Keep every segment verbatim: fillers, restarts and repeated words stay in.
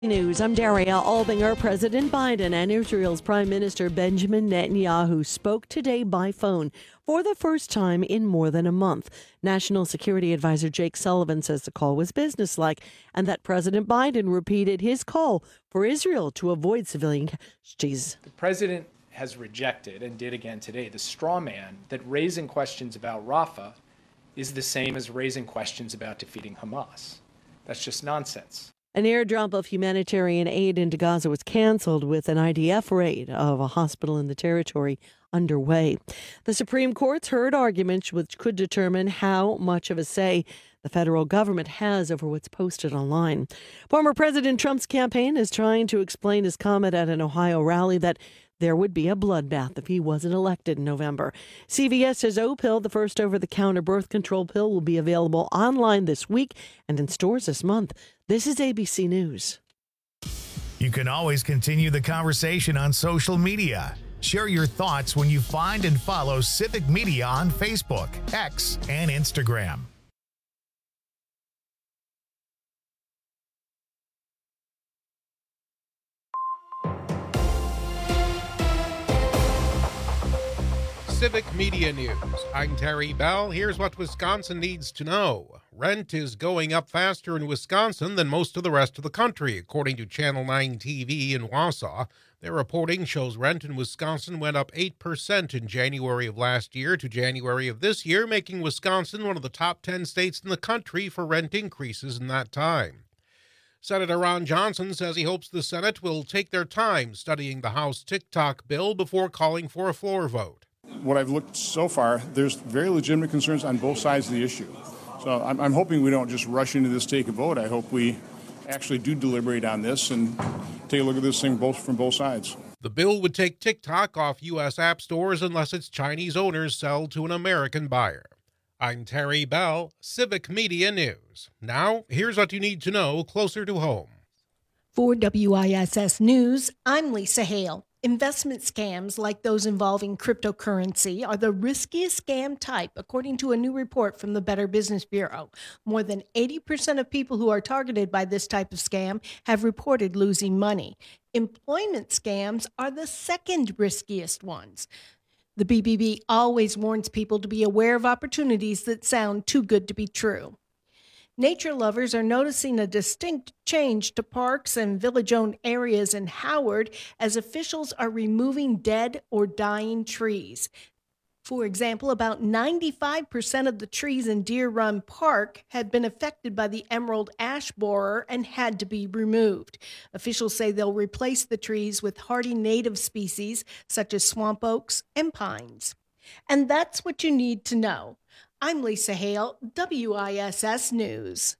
News. I'm Daria Albinger. President Biden and Israel's Prime Minister Benjamin Netanyahu spoke today by phone for the first time in more than a month. National Security Advisor Jake Sullivan says the call was businesslike and that President Biden repeated his call for Israel to avoid civilian casualties. The president has rejected, and did again today, the straw man that raising questions about Rafah is the same as raising questions about defeating Hamas. That's just nonsense. An airdrop of humanitarian aid into Gaza was canceled with an I D F raid of a hospital in the territory underway. The Supreme Court's heard arguments which could determine how much of a say the federal government has over what's posted online. Former President Trump's campaign is trying to explain his comment at an Ohio rally that there would be a bloodbath if he wasn't elected in November. C V S says O-Pill, the first over-the-counter birth control pill, will be available online this week and in stores this month. This is A B C News. You can always continue the conversation on social media. Share your thoughts when you find and follow Civic Media on Facebook, X, and Instagram. Civic Media News. I'm Terry Bell. Here's what Wisconsin needs to know. Rent is going up faster in Wisconsin than most of the rest of the country, according to Channel nine T V in Wausau. Their reporting shows rent in Wisconsin went up eight percent in January of last year to January of this year, making Wisconsin one of the top ten states in the country for rent increases in that time. Senator Ron Johnson says he hopes the Senate will take their time studying the House TikTok bill before calling for a floor vote. What I've looked so far, there's very legitimate concerns on both sides of the issue. So I'm, I'm hoping we don't just rush into this, take a vote. I hope we actually do deliberate on this and take a look at this thing both from both sides. The bill would take TikTok off U S app stores unless its Chinese owners sell to an American buyer. I'm Terry Bell, Civic Media News. Now, here's what you need to know closer to home. For W I S S News, I'm Lisa Hale. Investment scams like those involving cryptocurrency are the riskiest scam type, according to a new report from the Better Business Bureau. More than eighty percent of people who are targeted by this type of scam have reported losing money. Employment scams are the second riskiest ones. The B B B always warns people to be aware of opportunities that sound too good to be true. Nature lovers are noticing a distinct change to parks and village-owned areas in Howard as officials are removing dead or dying trees. For example, about ninety-five percent of the trees in Deer Run Park had been affected by the emerald ash borer and had to be removed. Officials say they'll replace the trees with hardy native species such as swamp oaks and pines. And that's what you need to know. I'm Lisa Hale, W I S S News.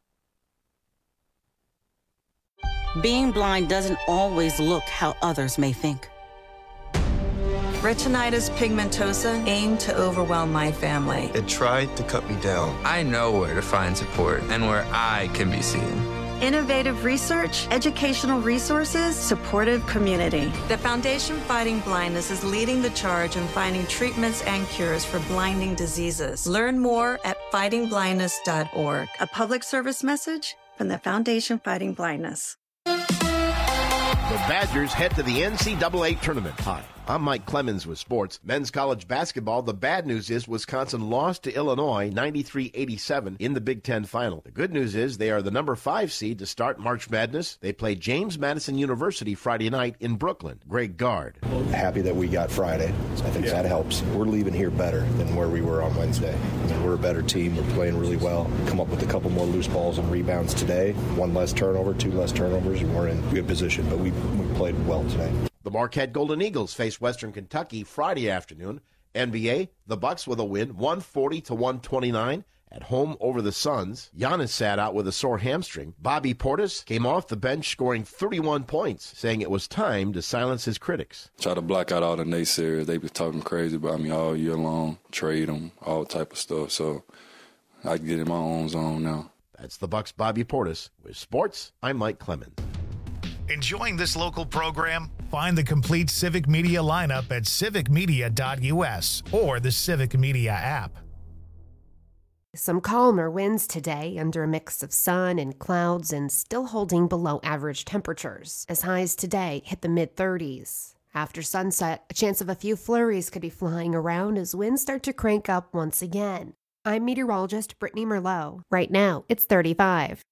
Being blind doesn't always look how others may think. Retinitis pigmentosa aimed to overwhelm my family. It tried to cut me down. I know where to find support and where I can be seen. Innovative research, educational resources, supportive community. The Foundation Fighting Blindness is leading the charge in finding treatments and cures for blinding diseases. Learn more at fighting blindness dot org. A public service message from the Foundation Fighting Blindness. The Badgers head to the N C double A tournament. Hi, I'm Mike Clemens with sports. Men's college basketball, the bad news is Wisconsin lost to Illinois ninety-three eighty-seven in the Big Ten final. The good news is they are the number five seed to start March Madness. They play James Madison University Friday night in Brooklyn. Greg Gard. Happy that we got Friday. I think yeah. that helps. We're leaving here better than where we were on Wednesday. I mean, we're a better team. We're playing really well. Come up with a couple more loose balls and rebounds today. One less turnover, two less turnovers, and we're in good position. But we, we played well today. The Marquette Golden Eagles face Western Kentucky Friday afternoon. N B A, the Bucks with a win, one forty to one twenty-nine at home over the Suns. Giannis sat out with a sore hamstring. Bobby Portis came off the bench scoring thirty-one points, saying it was time to silence his critics. Try to block out all the naysayers. They been talking crazy about me all year long, trade them, all type of stuff. So I can get in my own zone now. That's the Bucks' Bobby Portis. With sports, I'm Mike Clemens. Enjoying this local program? Find the complete Civic Media lineup at civic media dot U S or the Civic Media app. Some calmer winds today under a mix of sun and clouds and still holding below average temperatures, as highs today hit the mid-thirties. After sunset, a chance of a few flurries could be flying around as winds start to crank up once again. I'm meteorologist Brittany Merlot. Right now, it's thirty-five.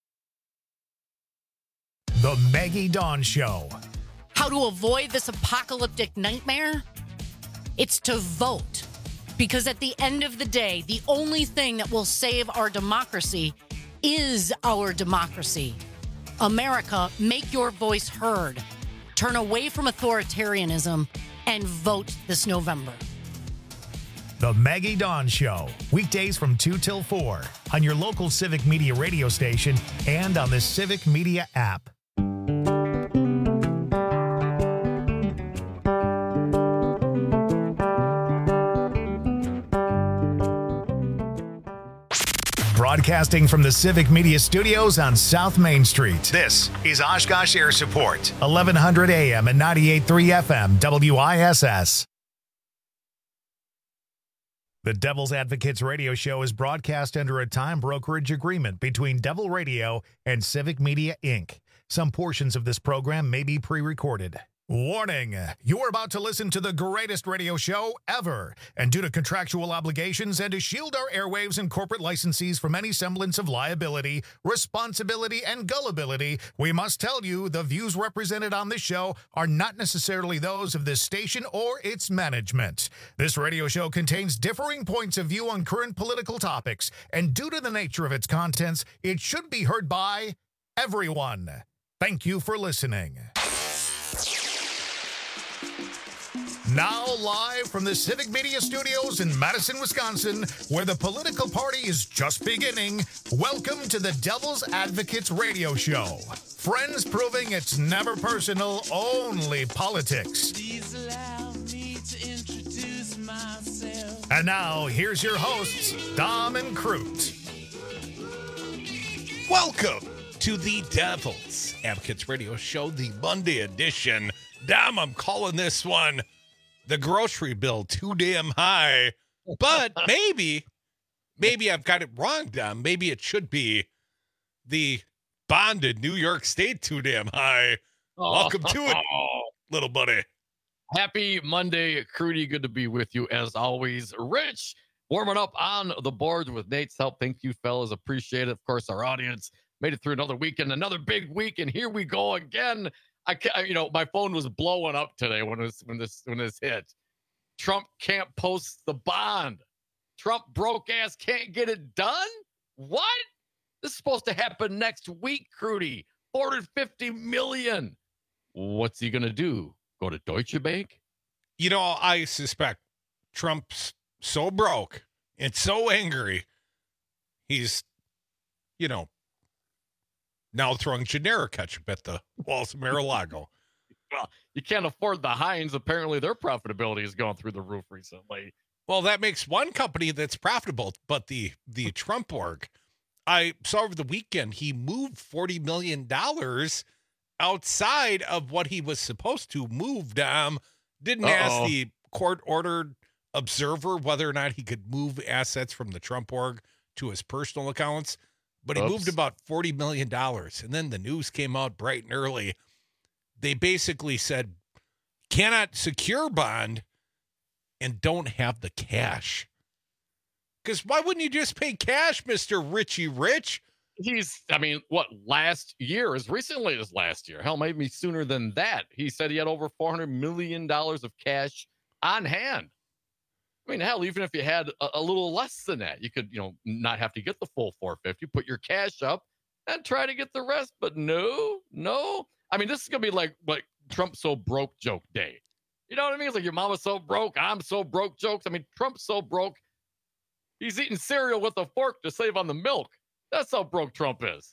The Maggie Dawn Show. How to avoid this apocalyptic nightmare? It's to vote. Because at the end of the day, the only thing that will save our democracy is our democracy. America, make your voice heard. Turn away from authoritarianism and vote this November. The Maggie Dawn Show. Weekdays from two till four on your local Civic Media radio station and on the Civic Media app. Broadcasting from the Civic Media Studios on South Main Street. This is Oshkosh Air Support, eleven hundred A M and ninety-eight point three F M, W I S S. The Devil's Advocates radio show is broadcast under a time brokerage agreement between Devil Radio and Civic Media, Incorporated. Some portions of this program may be pre-recorded. Warning, you're about to listen to the greatest radio show ever, and due to contractual obligations and to shield our airwaves and corporate licensees from any semblance of liability, responsibility, and gullibility, we must tell you the views represented on this show are not necessarily those of this station or its management. This radio show contains differing points of view on current political topics, and due to the nature of its contents, it should be heard by everyone. Thank you for listening. Now live from the Civic Media Studios in Madison, Wisconsin, where the political party is just beginning, welcome to the Devil's Advocates radio show. Friends proving it's never personal, only politics. Please allow me to introduce myself. And now, here's your hosts, Dom and Crute. Welcome to the Devil's Advocates radio show, the Monday edition. Dom, I'm calling this one the grocery bill too damn high, but maybe, maybe I've got it wrong, Dom. Maybe it should be the bond in New York State too damn high. Oh. Welcome to it, little buddy. Happy Monday, Crudy. Good to be with you as always. Rich, warming up on the board with Nate's help. Thank you, fellas. Appreciate it. Of course, our audience made it through another weekend, another big week, and here we go again. I can't, you know, my phone was blowing up today when this when this when this hit. Trump can't post the bond. Trump broke ass can't get it done. What? This is supposed to happen next week, Crudy. four hundred fifty million. What's he gonna do? Go to Deutsche Bank? You know, I suspect Trump's so broke and so angry. He's, you know, now throwing generic ketchup at the walls of Mar-a-Lago. Well, you can't afford the Heinz. Apparently, their profitability has gone through the roof recently. Well, that makes one company that's profitable, but the the Trump org, I saw over the weekend, he moved forty million dollars outside of what he was supposed to move, Dom. Didn't Uh-oh. ask the court-ordered observer whether or not he could move assets from the Trump org to his personal accounts. But he Oops. moved about forty million dollars. And then the news came out bright and early. They basically said, cannot secure bond and don't have the cash. Because why wouldn't you just pay cash, Mister Richie Rich? He's, I mean, what, last year, as recently as last year, hell, maybe sooner than that. He said he had over four hundred million dollars of cash on hand. I mean, hell, even if you had a, a little less than that, you could, you know, not have to get the full four hundred fifty, put your cash up and try to get the rest. But no, no. I mean, this is going to be like, like Trump's so broke joke day. You know what I mean? It's like your mama's so broke, I'm so broke jokes. I mean, Trump's so broke, he's eating cereal with a fork to save on the milk. That's how broke Trump is.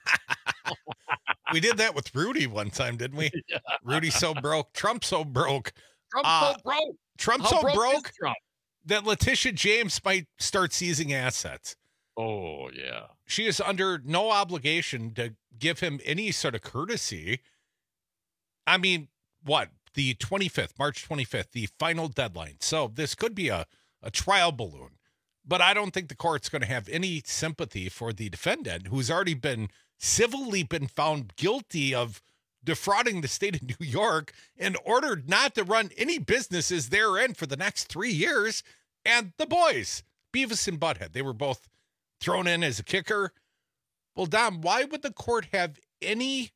We did that with Rudy one time, didn't we? Yeah. Rudy so broke, Trump so broke. Trump uh, so broke. Trump how so broke, broke Trump? that Letitia James might start seizing assets. Oh, yeah. She is under no obligation to give him any sort of courtesy. I mean, what? The twenty-fifth, March twenty-fifth, the final deadline. So this could be a, a trial balloon. But I don't think the court's going to have any sympathy for the defendant, who's already been civilly been found guilty of defrauding the state of New York and ordered not to run any businesses therein for the next three years. And the boys, Beavis and Butthead, they were both thrown in as a kicker. Well, Dom, why would the court have any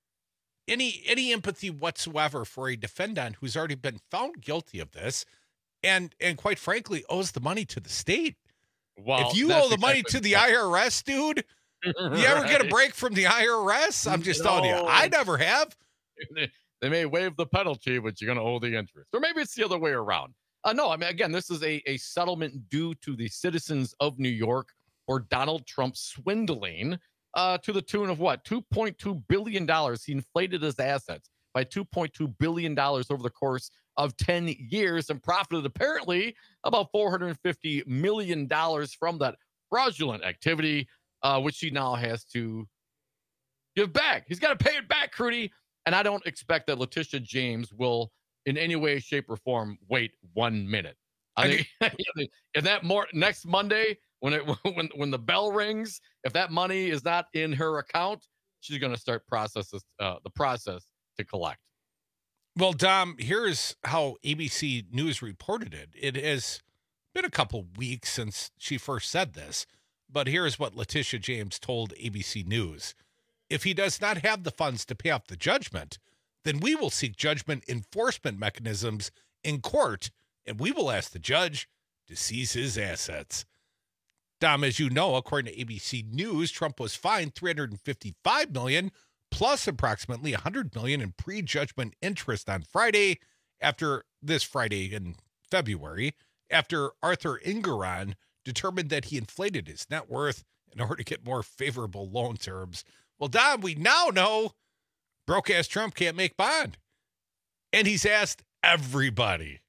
any any empathy whatsoever for a defendant who's already been found guilty of this and and quite frankly owes the money to the state? Well, if you owe the money to the I R S, dude, you ever get a break from the I R S? I'm just No. telling you, I never have. They, they may waive the penalty, but you're going to owe the interest. Or maybe it's the other way around. Uh, no, I mean, again, this is a, a settlement due to the citizens of New York for Donald Trump swindling uh, to the tune of what? two point two billion dollars. He inflated his assets by two point two billion dollars over the course of ten years and profited apparently about four hundred fifty million dollars from that fraudulent activity, uh, which he now has to give back. He's got to pay it back, Crudy. And I don't expect that Letitia James will in any way, shape, or form wait one minute. I think if that more next Monday, when it when when the bell rings, if that money is not in her account, she's going to start processes uh, the process to collect. Well, Dom, here's how A B C News reported it. It has been a couple weeks since she first said this, but here's what Letitia James told A B C News. If he does not have the funds to pay off the judgment, then we will seek judgment enforcement mechanisms in court, and we will ask the judge to seize his assets. Dom, as you know, according to A B C News, Trump was fined three hundred fifty-five million dollars plus approximately one hundred million dollars in pre-judgment interest on Friday, after this Friday in February, after Arthur Engoron determined that he inflated his net worth in order to get more favorable loan terms. Well, Dom, we now know broke-ass Trump can't make bond. And he's asked everybody.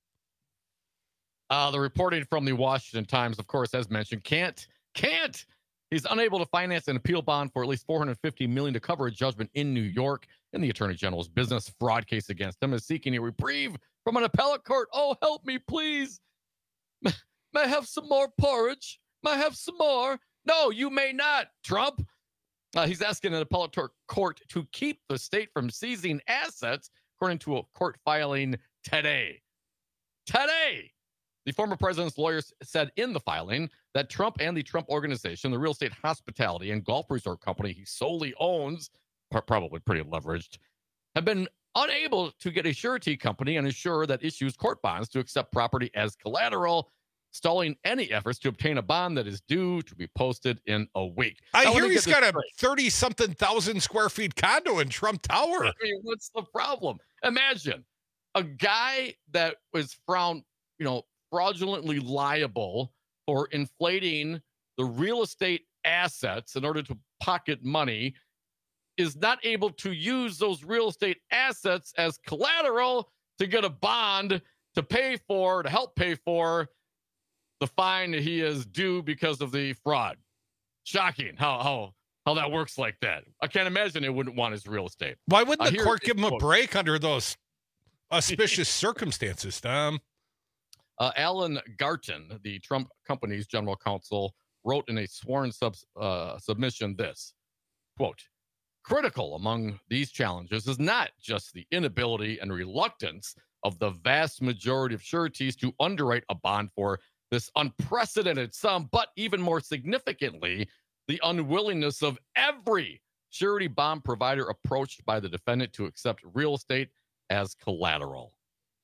Uh, the reporting from the Washington Times, of course, as mentioned, can't, can't. He's unable to finance an appeal bond for at least four hundred fifty million dollars to cover a judgment in New York, and the Attorney General's business fraud case against him is seeking a reprieve from an appellate court. Oh, help me, please. May I have some more porridge? May I have some more? No, you may not, Trump. Uh, he's asking an appellate court to keep the state from seizing assets, according to a court filing today. Today! The former president's lawyers said in the filing that Trump and the Trump Organization, the real estate hospitality and golf resort company he solely owns, probably pretty leveraged, have been unable to get a surety company and insurer that issues court bonds to accept property as collateral, stalling any efforts to obtain a bond that is due to be posted in a week. I now, hear he's got straight. a thirty-something thousand square feet condo in Trump Tower. I mean, what's the problem? Imagine a guy that was found, you know, fraudulently liable for inflating the real estate assets in order to pocket money is not able to use those real estate assets as collateral to get a bond to pay for, to help pay for the fine that he is due because of the fraud. Shocking how how how that works like that. I can't imagine they wouldn't want his real estate. Why wouldn't Uh, the here court is give him a quote. break under those auspicious circumstances, Tom? Uh, Alan Garton, the Trump company's general counsel, wrote in a sworn sub, uh, submission this, quote, critical among these challenges is not just the inability and reluctance of the vast majority of sureties to underwrite a bond for this unprecedented sum, but even more significantly, the unwillingness of every surety bond provider approached by the defendant to accept real estate as collateral.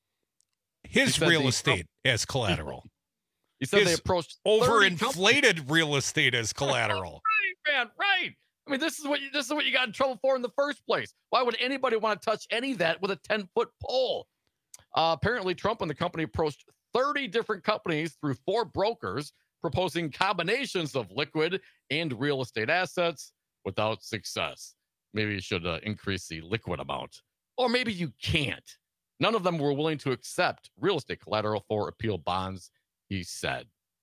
His real estate as collateral. He said His they approached overinflated real estate as collateral. Right, man, right. I mean, this is what you, this is what you got in trouble for in the first place. Why would anybody want to touch any of that with a ten-foot pole? Uh, apparently, Trump and the company approached thirty different companies through four brokers, proposing combinations of liquid and real estate assets without success. Maybe you should uh, increase the liquid amount. Or maybe you can't. None of them were willing to accept real estate collateral for appeal bonds, he said.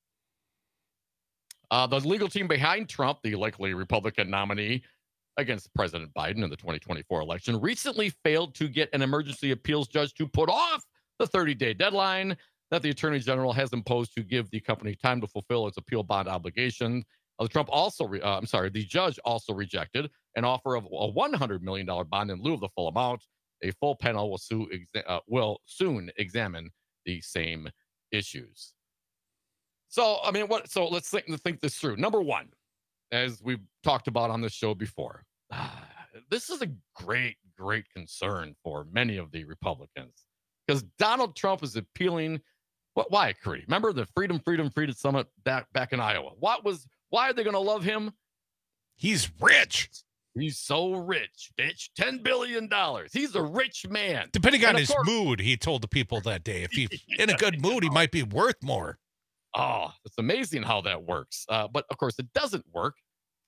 Uh, the legal team behind Trump, the likely Republican nominee against President Biden in the twenty twenty-four election, recently failed to get an emergency appeals judge to put off the thirty-day deadline that the Attorney General has imposed to give the company time to fulfill its appeal bond obligation. Uh, Trump also, re- uh, I'm sorry, the judge also rejected an offer of a one hundred million dollars bond in lieu of the full amount. A full panel will, sue exa- uh, will soon examine the same issues. So, I mean, what? So let's think, think this through. Number one, as we've talked about on this show before, uh, this is a great, great concern for many of the Republicans because Donald Trump is appealing. What? Why, Curry? Remember the Freedom, Freedom, Freedom Summit back back in Iowa? What was? Why are they going to love him? He's rich. He's so rich, bitch. ten billion dollars. He's a rich man. Depending and on his course, mood, he told the people that day. If he's in a good mood, he might be worth more. Oh, it's amazing how that works. Uh, but, of course, it doesn't work.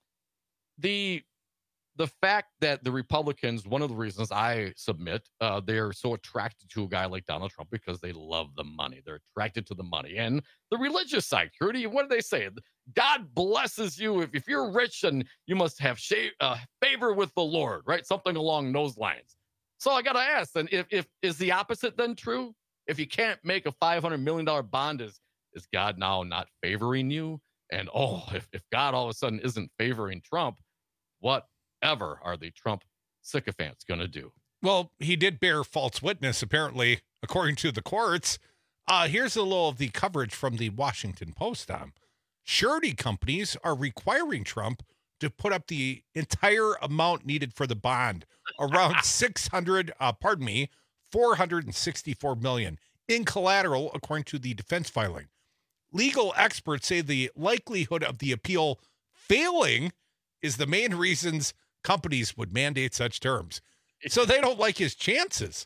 The the fact that the Republicans, one of the reasons I submit, uh, they're so attracted to a guy like Donald Trump because they love the money. They're attracted to the money. And the religious side, Trudy, what do they say? God blesses you. If, if you're rich, and you must have sh- uh, favor with the Lord, right? Something along those lines. So I got to ask, then, if, if is the opposite then true? If you can't make a five hundred million dollars bond, is, is God now not favoring you? And, oh, if, if God all of a sudden isn't favoring Trump, whatever are the Trump sycophants going to do? Well, he did bear false witness, apparently, according to the courts. Uh, here's a little of the coverage from the Washington Post. Um, surety companies are requiring Trump to put up the entire amount needed for the bond, around six hundred, uh, pardon me, four hundred sixty-four million in collateral, according to the defense filing. Legal experts say the likelihood of the appeal failing is the main reasons companies would mandate such terms. So they don't like his chances.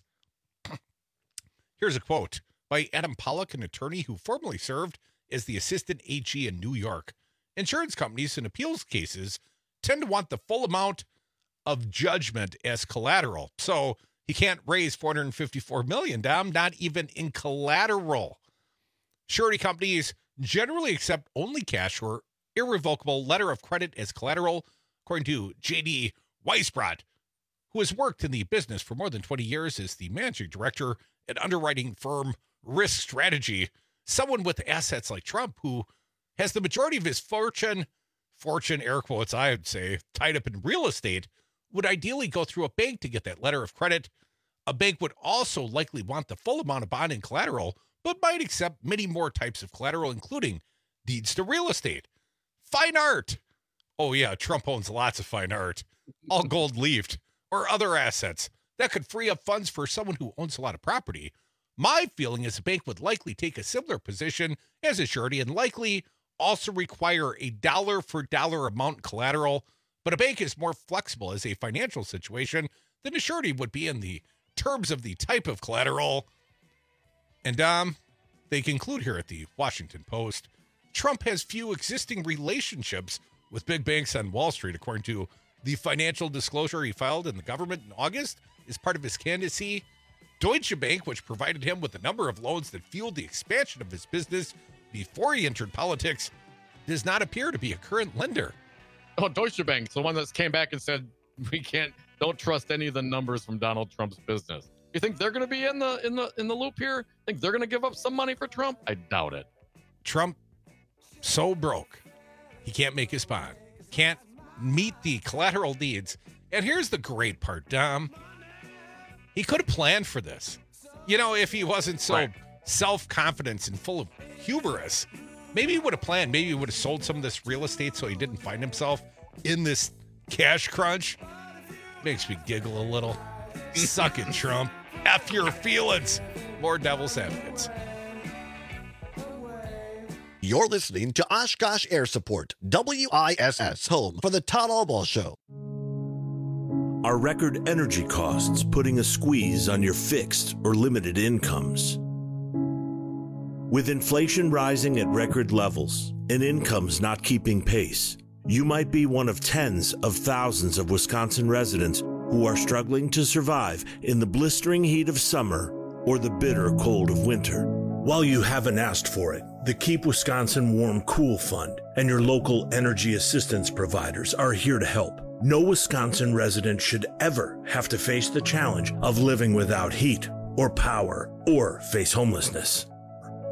Here's a quote by Adam Pollack, an attorney who formerly served as the assistant A G in New York. Insurance companies in appeals cases tend to want the full amount of judgment as collateral. So he can't raise four hundred fifty-four million dollars, not even in collateral. Surety companies generally accept only cash or irrevocable letter of credit as collateral, according to J D Weisbrot, who has worked in the business for more than twenty years as the managing director at underwriting firm Risk Strategy, someone with assets like Trump, who has the majority of his fortune, fortune, air quotes, I would say, tied up in real estate, would ideally go through a bank to get that letter of credit. A bank would also likely want the full amount of bond and collateral, but might accept many more types of collateral, including deeds to real estate, fine art. Oh, yeah, Trump owns lots of fine art, all gold leafed, or other assets that could free up funds for someone who owns a lot of property. My feeling is a bank would likely take a similar position as a surety and likely also require a dollar for dollar amount collateral, but a bank is more flexible as a financial situation than a surety would be in the terms of the type of collateral. And um, they conclude here at the Washington Post, Trump has few existing relationships with big banks on Wall Street, according to the financial disclosure he filed in the government in August as part of his candidacy. Deutsche Bank, which provided him with a number of loans that fueled the expansion of his business before he entered politics, does not appear to be a current lender. Oh, Deutsche Bank, the one that came back and said, we can't, don't trust any of the numbers from Donald Trump's business. You think they're going to be in the in the in the loop here? Think they're going to give up some money for Trump? I doubt it. Trump, so broke, he can't make his bond, can't meet the collateral needs. And here's the great part, Dom. He could have planned for this. You know, if he wasn't so right. self-confident and full of hubris, maybe he would have planned. Maybe he would have sold some of this real estate so he didn't find himself in this cash crunch. Makes me giggle a little. Suck it, Trump. F your feelings. More devil's advocates. You're listening to Oshkosh Air Support, W I S S, home for the Todd Albaugh Show. Are record energy costs putting a squeeze on your fixed or limited incomes? With inflation rising at record levels and incomes not keeping pace, you might be one of tens of thousands of Wisconsin residents who are struggling to survive in the blistering heat of summer or the bitter cold of winter. While you haven't asked for it, the Keep Wisconsin Warm Cool Fund and your local energy assistance providers are here to help. No Wisconsin resident should ever have to face the challenge of living without heat or power or face homelessness.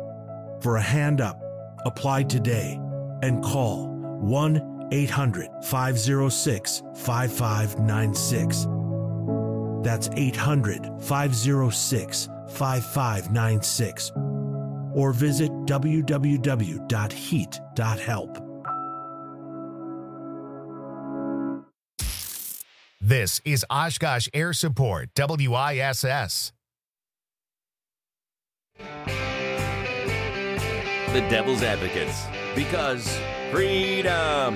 for a hand up. Apply today and call one eight hundred five oh six five five nine six. That's eight hundred five oh six five five nine six. Or visit w w w dot heat dot help. This is Oshkosh Air Support, W I S S. The Devil's Advocates, because freedom.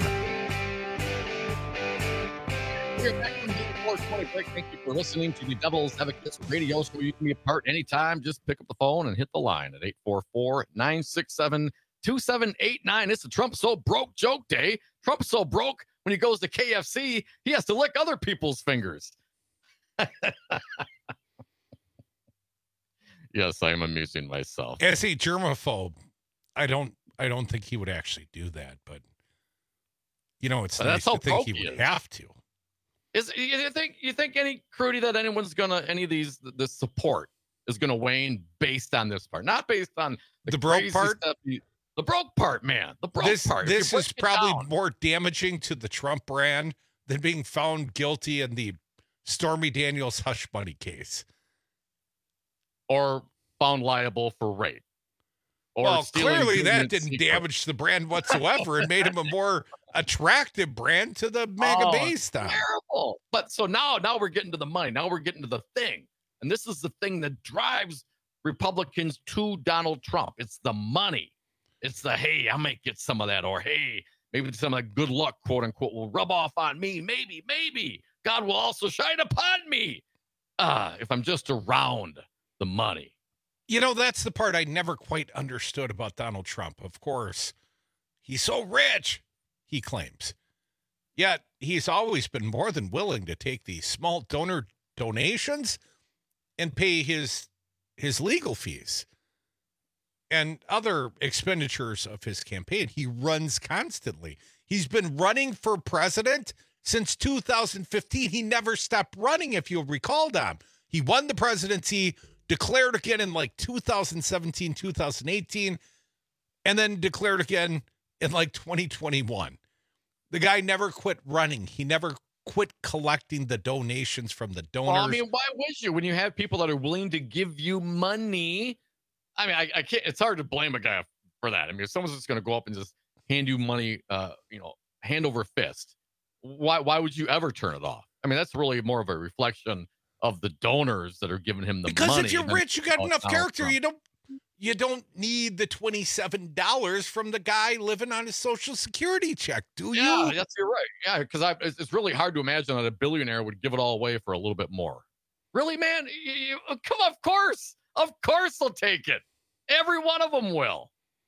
We're back from the four twenty break. Thank you for listening to the Devil's Advocates radio show. You can be a part anytime. Just pick up the phone and hit the line at eight four four, nine six seven, two seven eight nine. It's the Trump So Broke joke day. Trump's so broke, when he goes to K F C, he has to lick other people's fingers. Yes, I'm amusing myself. As a germaphobe, I don't I don't think he would actually do that, but you know, it's But nice that's how to think broke he he would is. have to. Is you think you think any Crudy that anyone's gonna any of these the support is gonna wane based on this part, not based on the, The broke crazy part? stuff you- the broke part, man. The broke This part. If you this break is it probably down- more damaging to the Trump brand than being found guilty in the Stormy Daniels hush money case. or found liable for rape. Or Well, stealing clearly that government didn't secrets. damage the brand whatsoever and made him a more attractive brand to the mega Oh, base stuff. Terrible. But so now, now we're getting to the money. Now we're getting to the thing. And this is the thing that drives Republicans to Donald Trump. It's the money. It's the, hey, I might get some of that. Or, hey, maybe some of that good luck, quote unquote, will rub off on me. Maybe, maybe. God will also shine upon me. Ah, if I'm just around the money. You know, that's the part I never quite understood about Donald Trump. Of course, he's so rich, he claims. Yet he's always been more than willing to take these small donor donations and pay his his legal fees and other expenditures of his campaign. He runs constantly. He's been running for president since two thousand fifteen. He never stopped running, if you'll recall, Dom. He won the presidency, declared again in like two thousand seventeen, two thousand eighteen, and then declared again in like twenty twenty-one. The guy never quit running. He never quit collecting the donations from the donors. Well, I mean, why would you when you have people that are willing to give you money? I mean, I, I can't, it's hard to blame a guy for that. I mean, if someone's just going to go up and just hand you money, uh, you know, hand over fist, why, why would you ever turn it off? I mean, that's really more of a reflection of the donors that are giving him the because money. if you're than rich, you got about enough Donald character. Trump. You don't you don't need the twenty-seven dollars from the guy living on his Social Security check, do you? Yeah, that's you're right. Yeah, because I it's, it's really hard to imagine that a billionaire would give it all away for a little bit more. Really, man? You, you, come, of course, of course, they'll take it. Every one of them will.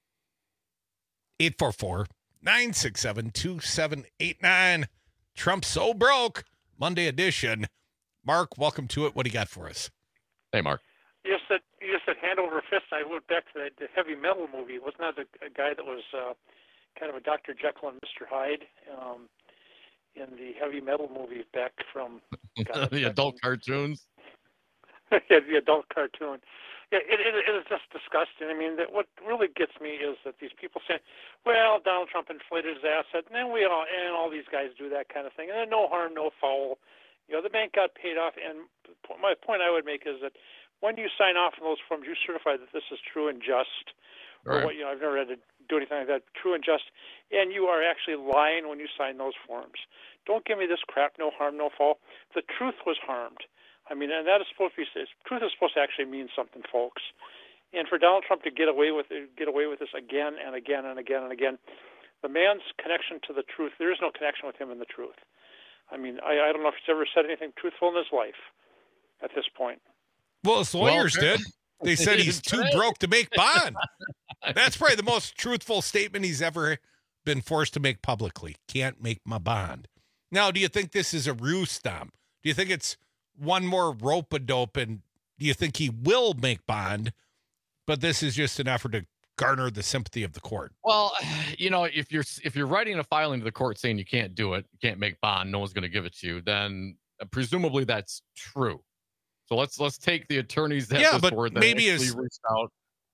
eight four four, nine six seven, two seven eight nine. Trump's so broke. Monday edition. Mark, welcome to it. What do you got for us? Hey, Mark. You just said, you just said hand over fist. I went back to that the Heavy Metal movie. Wasn't that the a guy that was uh, kind of a Doctor Jekyll and Mister Hyde um, in the Heavy Metal movie back from God, the adult cartoons? Yeah, the adult cartoon. Yeah, it, it, it is just disgusting. I mean, that what really gets me is that these people say, well, Donald Trump inflated his asset, and then we all, and all these guys do that kind of thing, and then no harm, no foul. You know, the bank got paid off, and my point I would make is that when you sign off on those forms, you certify that this is true and just, or Right. what, you know, I've never had to do anything like that, true and just, and you are actually lying when you sign those forms. Don't give me this crap, no harm, no foul. The truth was harmed. I mean, and that is supposed to be, truth is supposed to actually mean something, folks. And for Donald Trump to get away with it, get away with this again and again and again and again, the man's connection to the truth, there is no connection with him and the truth. I mean, I, I don't know if he's ever said anything truthful in his life at this point. Well, his lawyers Well, did. They said he's too broke to make bond. That's probably the most truthful statement he's ever been forced to make publicly. Can't make my bond. Now, do you think this is a ruse, Dom? Do you think it's one more rope-a-dope, and do you think he will make bond, but this is just an effort to garner the sympathy of the court? Well, you know, if you're if you're writing a filing to the court saying you can't do it, you can't make bond, no one's going to give it to you, then uh, presumably that's true. So let's let's take the attorneys that Yeah, this but word that maybe actually his- reached out.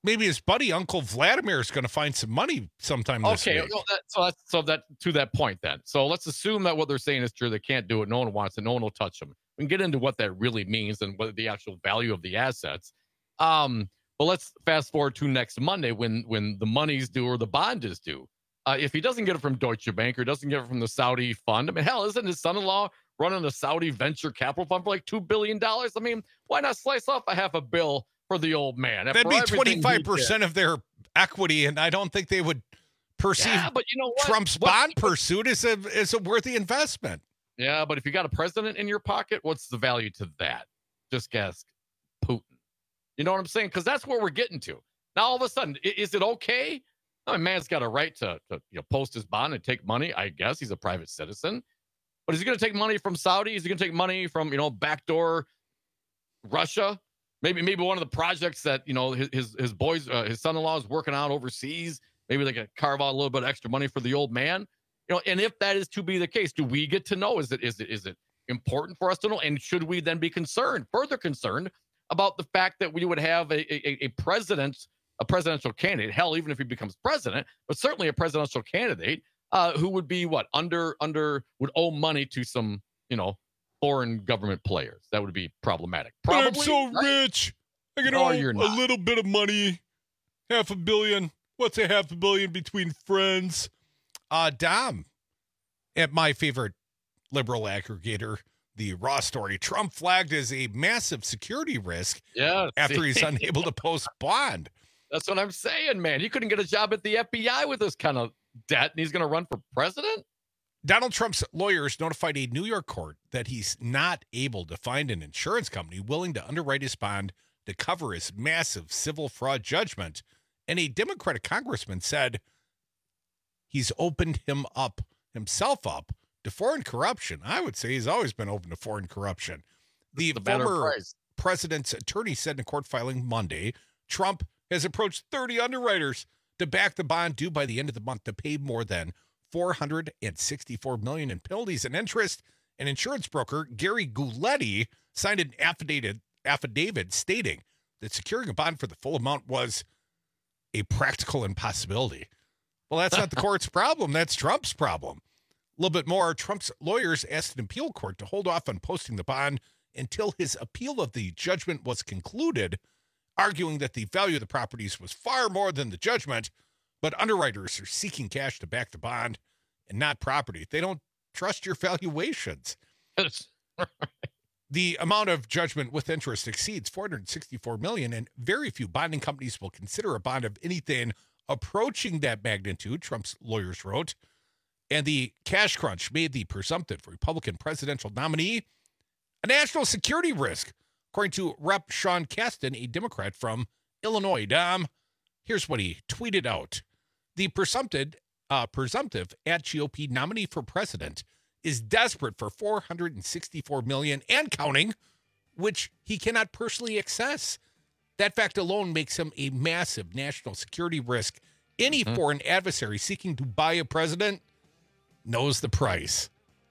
maybe his buddy Uncle Vladimir is going to find some money sometime this okay, week. well, that, so that's so that to that point then. So let's assume that what they're saying is true. They can't do it. No one wants it. No one will touch them. We can get into what that really means and what the actual value of the assets. Um, but let's fast forward to next Monday when when the money's due or the bond is due. Uh, if he doesn't get it from Deutsche Bank or doesn't get it from the Saudi fund, I mean, hell, isn't his son-in-law running a Saudi venture capital fund for like two billion dollars? I mean, why not slice off a half a bill for the old man? That'd be twenty-five percent of their equity, and I don't think they would perceive yeah, but you know what? Trump's what, bond what, pursuit as a, as a worthy investment. Yeah, but if you got a president in your pocket, what's the value to that? Just ask Putin. You know what I'm saying? Because that's where we're getting to. Now, all of a sudden, is it okay? I mean, man's got a right to, to you know, post his bond and take money. I guess he's a private citizen. But is he going to take money from Saudi? Is he going to take money from, you know, backdoor Russia? Maybe maybe one of the projects that, you know, his his, his boys, uh, his son-in-law is working on overseas. Maybe they can carve out a little bit of extra money for the old man. You know, and if that is to be the case, do we get to know? Is it is it is it important for us to know? And should we then be concerned, further concerned, about the fact that we would have a a, a president, a presidential candidate, hell, even if he becomes president, but certainly a presidential candidate uh, who would be what under under would owe money to some, you know, foreign government players. That would be problematic. Probably, I'm so right? rich. I can No, owe you're a not. little bit of money, half a billion. What's a half a billion between friends? Uh, Dom, at my favorite liberal aggregator, the Raw Story, Trump flagged as a massive security risk Yeah, after see? he's unable to post bond. That's what I'm saying, man. He couldn't get a job at the F B I with this kind of debt, and he's going to run for president? Donald Trump's lawyers notified a New York court that he's not able to find an insurance company willing to underwrite his bond to cover his massive civil fraud judgment. And a Democratic congressman said he's opened him up, himself up, to foreign corruption. I would say he's always been open to foreign corruption. The, the better former price. president's attorney said in a court filing Monday, Trump has approached thirty underwriters to back the bond due by the end of the month to pay more than four hundred sixty-four million dollars in penalties and interest. An insurance broker, Gary Guletti, signed an affidavit, affidavit stating that securing a bond for the full amount was a practical impossibility. Well, that's not the court's problem. That's Trump's problem. A little bit more, Trump's lawyers asked an appeal court to hold off on posting the bond until his appeal of the judgment was concluded, arguing that the value of the properties was far more than the judgment, but underwriters are seeking cash to back the bond and not property. They don't trust your valuations. The amount of judgment with interest exceeds four hundred sixty-four million dollars, and very few bonding companies will consider a bond of anything approaching that magnitude, Trump's lawyers wrote. And the cash crunch made the presumptive Republican presidential nominee a national security risk, according to Representative Sean Casten, a Democrat from Illinois. Dom, here's what he tweeted out. The presumptive, uh, presumptive at G O P nominee for president is desperate for four hundred sixty-four million dollars and counting, which he cannot personally access. That fact alone makes him a massive national security risk. Any mm-hmm. foreign adversary seeking to buy a president knows the price.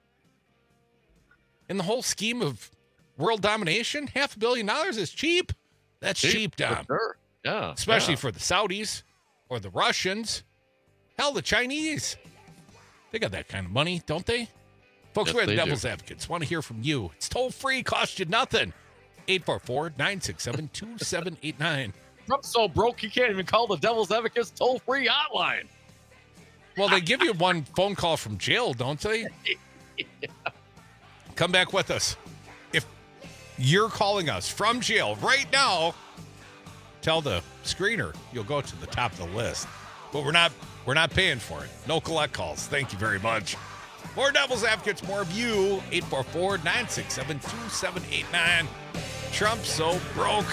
In the whole scheme of world domination, half a billion dollars is cheap. That's cheap, cheap Dom. Sure. Yeah. Especially yeah. for the Saudis or the Russians. Hell, the Chinese. They got that kind of money, don't they? Folks, yes, we're the do. Devil's Advocates. Want to hear from you. It's toll free, cost you nothing. eight four four, nine six seven, two seven eight nine. Trump's so broke he can't even call the Devil's Advocates toll free hotline. Well, they give you one phone call from jail, don't they? yeah. Come back with us. If you're calling us from jail right now, tell the screener you'll go to the top of the list. But we're not we're not paying for it. No collect calls. Thank you very much. More Devil's Advocates, more of you. eight four four, nine six seven, two seven eight nine. Trump's so broke.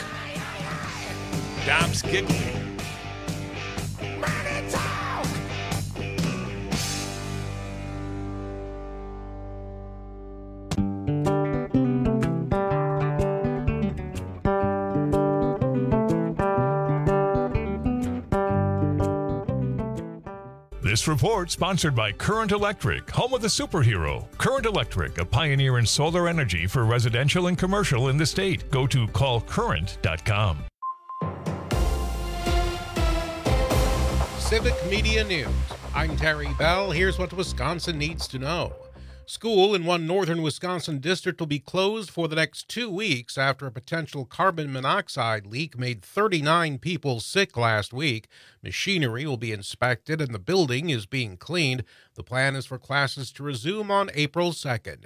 Dom's kicking. Money talk. This report sponsored by Current Electric, home of the superhero. Current Electric, a pioneer in solar energy for residential and commercial in the state. Go to call current dot com. Civic Media News. I'm Terry Bell. Here's what Wisconsin needs to know. School in one northern Wisconsin district will be closed for the next two weeks after a potential carbon monoxide leak made thirty-nine people sick last week. Machinery will be inspected and the building is being cleaned. The plan is for classes to resume on April second.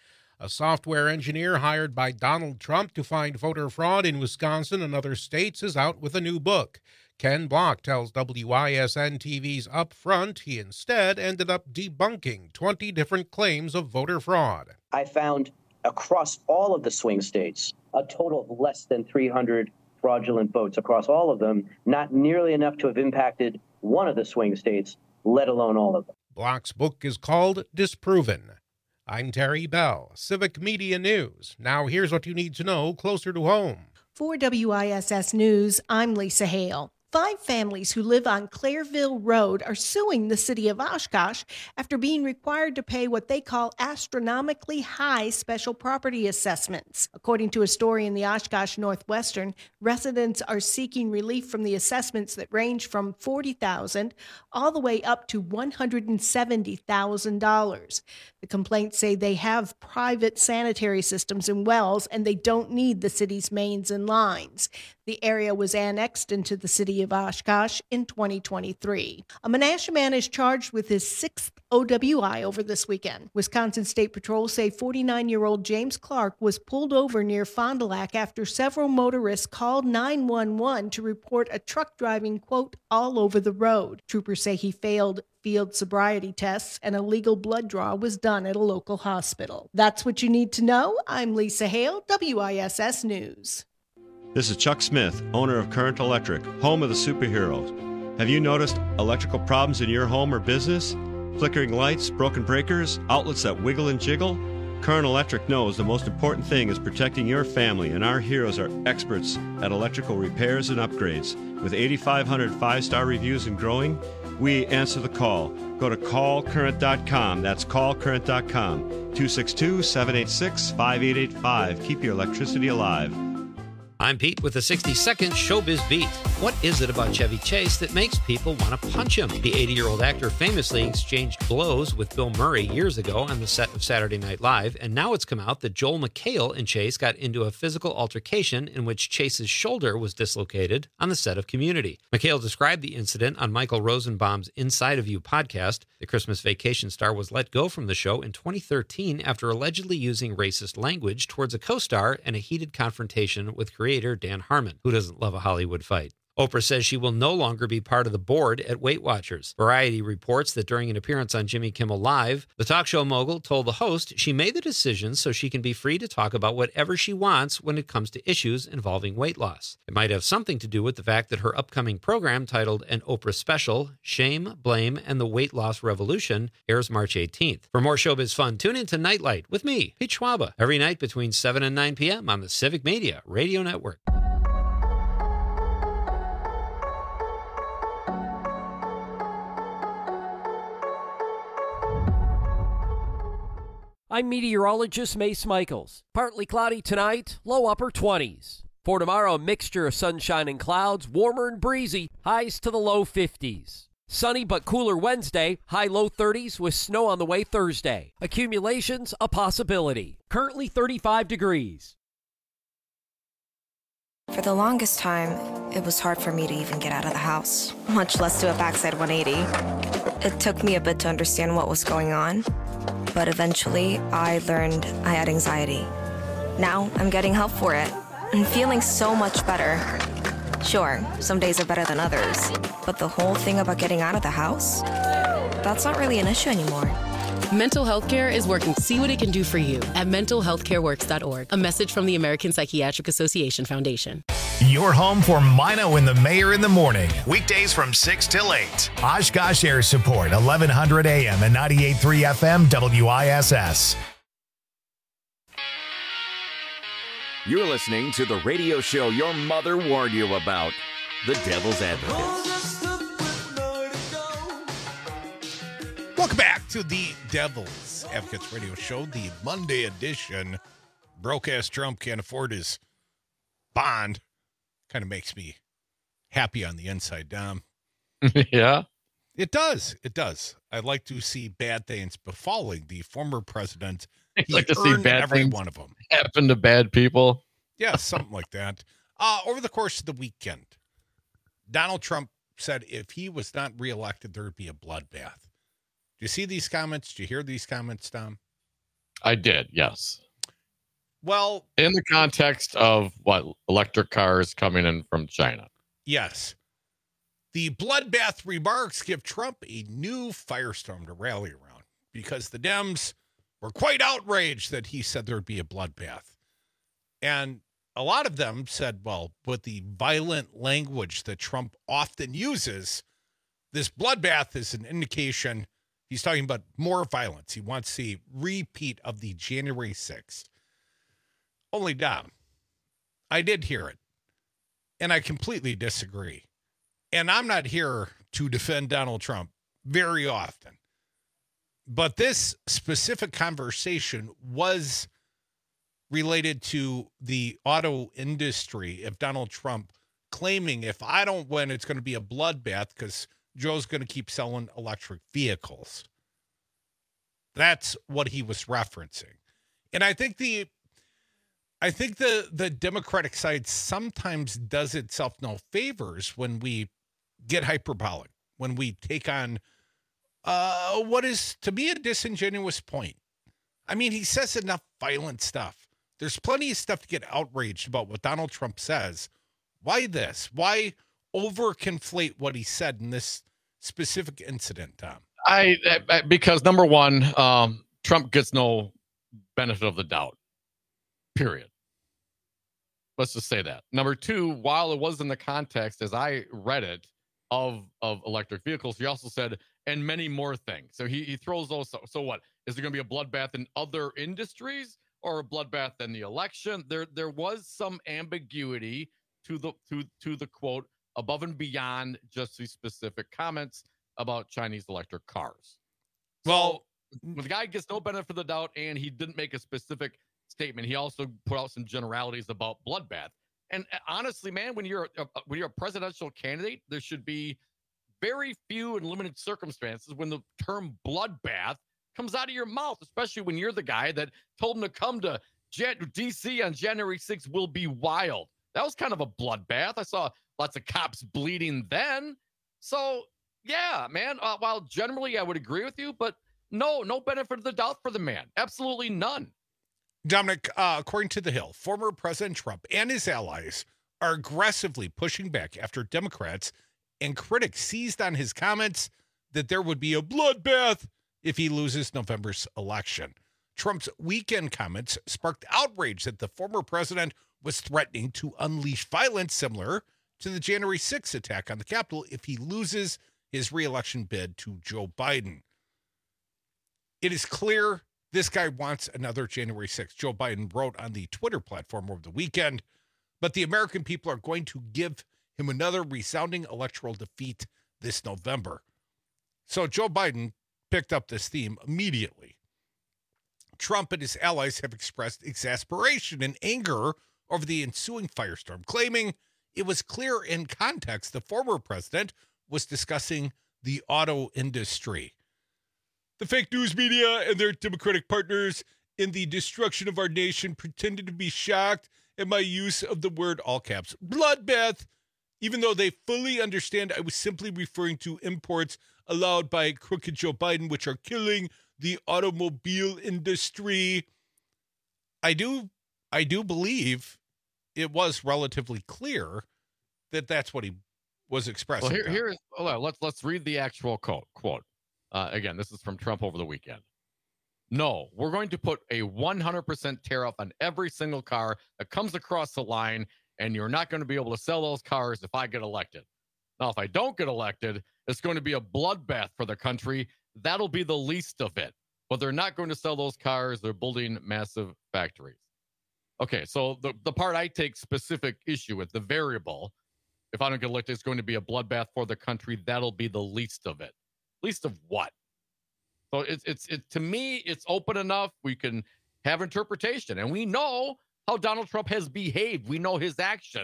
A software engineer hired by Donald Trump to find voter fraud in Wisconsin and other states is out with a new book. Ken Block tells W I S N T V's Up Front he instead ended up debunking twenty different claims of voter fraud. I found across all of the swing states a total of less than three hundred fraudulent votes across all of them, not nearly enough to have impacted one of the swing states, let alone all of them. Block's book is called Disproven. I'm Terry Bell, Civic Media News. Now here's what you need to know closer to home. For W I S S News, I'm Lisa Hale. Five families who live on Clairville Road are suing the city of Oshkosh after being required to pay what they call astronomically high special property assessments. According to a story in the Oshkosh Northwestern, residents are seeking relief from the assessments that range from forty thousand dollars all the way up to one hundred seventy thousand dollars. The complaints say they have private sanitary systems and wells, and they don't need the city's mains and lines. The area was annexed into the city of Oshkosh in twenty twenty-three. A Menasha man is charged with his sixth O W I over this weekend. Wisconsin State Patrol say forty-nine-year-old James Clark was pulled over near Fond du Lac after several motorists called nine one one to report a truck driving, quote, all over the road. Troopers say he failed field sobriety tests and a legal blood draw was done at a local hospital. That's what you need to know. I'm Lisa Hale, W I S S News. This is Chuck Smith, owner of Current Electric, home of the superheroes. Have you noticed electrical problems in your home or business? Flickering lights, broken breakers, outlets that wiggle and jiggle? Current Electric knows the most important thing is protecting your family, and our heroes are experts at electrical repairs and upgrades. With eighty-five hundred five-star reviews and growing, we answer the call. Go to call current dot com. That's call current dot com. two six two, seven eight six, five eight eight five. Keep your electricity alive. I'm Pete with the sixty second Showbiz Beat. What is it about Chevy Chase that makes people want to punch him? The eighty-year-old actor famously exchanged blows with Bill Murray years ago on the set of Saturday Night Live, and now it's come out that Joel McHale and Chase got into a physical altercation in which Chase's shoulder was dislocated on the set of Community. McHale described the incident on Michael Rosenbaum's Inside of You podcast. The Christmas Vacation star was let go from the show in twenty thirteen after allegedly using racist language towards a co-star and a heated confrontation with creator Dan Harmon, who doesn't love a Hollywood fight. Oprah says she will no longer be part of the board at Weight Watchers. Variety reports that during an appearance on Jimmy Kimmel Live, the talk show mogul told the host she made the decision so she can be free to talk about whatever she wants when it comes to issues involving weight loss. It might have something to do with the fact that her upcoming program, titled An Oprah Special, Shame, Blame, and the Weight Loss Revolution, airs March eighteenth. For more showbiz fun, tune in to Nightlight with me, Pete Schwaba, every night between seven and nine p.m. on the Civic Media Radio Network. I'm meteorologist Mace Michaels. Partly cloudy tonight, low upper twenties. For tomorrow, a mixture of sunshine and clouds, warmer and breezy, highs to the low fifties. Sunny but cooler Wednesday, high low thirties with snow on the way Thursday. Accumulations a possibility. Currently thirty-five degrees. For the longest time, it was hard for me to even get out of the house, much less do a backside one eighty. It took me a bit to understand what was going on, but eventually I learned I had anxiety. Now I'm getting help for it and feeling so much better. Sure, some days are better than others, but the whole thing about getting out of the house, that's not really an issue anymore. Mental health care is working. See what it can do for you at mental health care works dot org. A message from the American Psychiatric Association Foundation. Your home for Mino and the Mayor in the morning. Weekdays from six till eight. Oshkosh Air Support, eleven hundred A M and ninety-eight point three F M W I S S. You're listening to the radio show your mother warned you about, The Devil's Advocates. Welcome back to the Devil's Advocates radio show, the Monday edition. Broke-ass Trump can't afford his bond. Kind of makes me happy on the inside, Dom. Yeah. It does. It does. I'd like to see bad things befalling the former president. I'd He like to see earned bad every things one of them. happen to bad people. Yeah, something like that. Uh, over the course of the weekend, Donald Trump said if he was not reelected, there would be a bloodbath. Do you see these comments? Do you hear these comments, Tom? I did, yes. Well, in the context of what electric cars coming in from China. Yes. The bloodbath remarks give Trump a new firestorm to rally around because the Dems were quite outraged that he said there would be a bloodbath. And a lot of them said, well, with the violent language that Trump often uses, this bloodbath is an indication he's talking about more violence. He wants a repeat of the January sixth. Only Dom, I did hear it, and I completely disagree. And I'm not here to defend Donald Trump very often. But this specific conversation was related to the auto industry of Donald Trump claiming if I don't win, it's going to be a bloodbath because Joe's going to keep selling electric vehicles. That's what he was referencing. And I think the I think the, the Democratic side sometimes does itself no favors when we get hyperbolic, when we take on uh, what is, to me, a disingenuous point. I mean, he says enough violent stuff. There's plenty of stuff to get outraged about what Donald Trump says. Why this? Why over-conflate what he said in this specific incident, Tom? I, I because, number one, um, Trump gets no benefit of the doubt. Period. Let's just say that. Number two, while it was in the context, as I read it, of of electric vehicles, he also said, and many more things. So he, he throws those. So, so what? Is there going to be a bloodbath in other industries or a bloodbath in the election? There there was some ambiguity to the to to the quote above and beyond just these specific comments about Chinese electric cars. Well, so, the guy gets no benefit of the doubt, and he didn't make a specific statement. He also put out some generalities about bloodbath. And honestly, man, when you're a, when you're a presidential candidate, there should be very few and limited circumstances when the term bloodbath comes out of your mouth, especially when you're the guy that told him to come to Jan- D C on January sixth will be wild. That was kind of a bloodbath. I saw lots of cops bleeding then. So, yeah, man, uh, while generally I would agree with you, but no, no benefit of the doubt for the man. Absolutely none. Dominic, uh, according to The Hill, former President Trump and his allies are aggressively pushing back after Democrats and critics seized on his comments that there would be a bloodbath if he loses November's election. Trump's weekend comments sparked outrage that the former president was threatening to unleash violence similar to the January sixth attack on the Capitol if he loses his reelection bid to Joe Biden. It is clear this guy wants another January sixth. Joe Biden wrote on the Twitter platform over the weekend, but the American people are going to give him another resounding electoral defeat this November. So Joe Biden picked up this theme immediately. Trump and his allies have expressed exasperation and anger over the ensuing firestorm, claiming it was clear in context the former president was discussing the auto industry. The fake news media and their Democratic partners in the destruction of our nation pretended to be shocked at my use of the word, all caps, bloodbath, even though they fully understand I was simply referring to imports allowed by crooked Joe Biden, which are killing the automobile industry. I do, I do believe it was relatively clear that that's what he was expressing. Well, here, here is, hold on, let's let's read the actual quote. Quote. Uh, again, this is from Trump over the weekend. No, we're going to put a one hundred percent tariff on every single car that comes across the line, and you're not going to be able to sell those cars if I get elected. Now, if I don't get elected, it's going to be a bloodbath for the country. That'll be the least of it. But they're not going to sell those cars. They're building massive factories. Okay, so the, the part I take specific issue with, the variable, if I don't get elected, it's going to be a bloodbath for the country. That'll be the least of it. Least of what? So it's it's it to me, it's open enough. We can have interpretation, and we know how Donald Trump has behaved. We know his actions.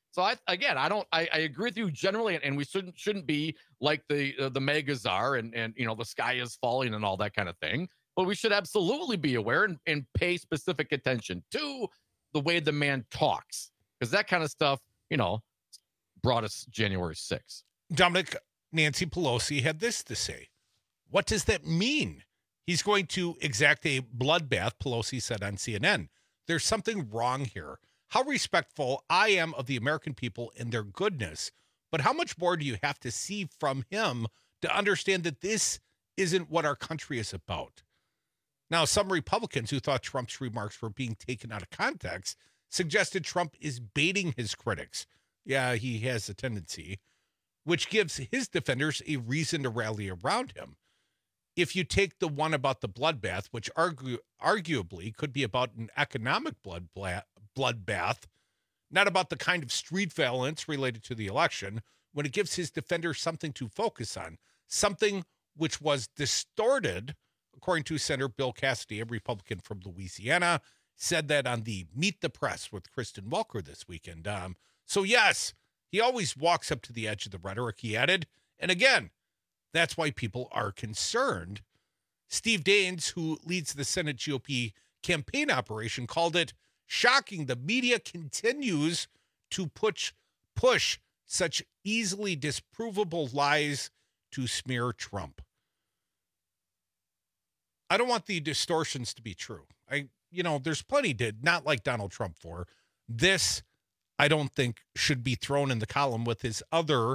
So I, again, I don't, I, I agree with you generally, and we shouldn't, shouldn't be like the, uh, the megas are and, and, you know, the sky is falling and all that kind of thing, but we should absolutely be aware and, and pay specific attention to the way the man talks. Because that kind of stuff, you know, brought us January sixth. Dominic, Nancy Pelosi had this to say. What does that mean? He's going to exact a bloodbath, Pelosi said on C N N. There's something wrong here. How respectful I am of the American people and their goodness, but how much more do you have to see from him to understand that this isn't what our country is about? Now, some Republicans who thought Trump's remarks were being taken out of context suggested Trump is baiting his critics. Yeah, he has a tendency, which gives his defenders a reason to rally around him. If you take the one about the bloodbath, which argue, arguably could be about an economic blood bla- bloodbath, not about the kind of street violence related to the election, when it gives his defenders something to focus on, something which was distorted, according to Senator Bill Cassidy, a Republican from Louisiana, said that on the Meet the Press with Kristen Welker this weekend. Um, so, yes, he always walks up to the edge of the rhetoric, he added. And again, that's why people are concerned. Steve Daines, who leads the Senate G O P campaign operation, called it shocking. The media continues to push, push such easily disprovable lies to smear Trump. I don't want the distortions to be true. I, you know, there's plenty to not like Donald Trump for. This, I don't think, should be thrown in the column with his other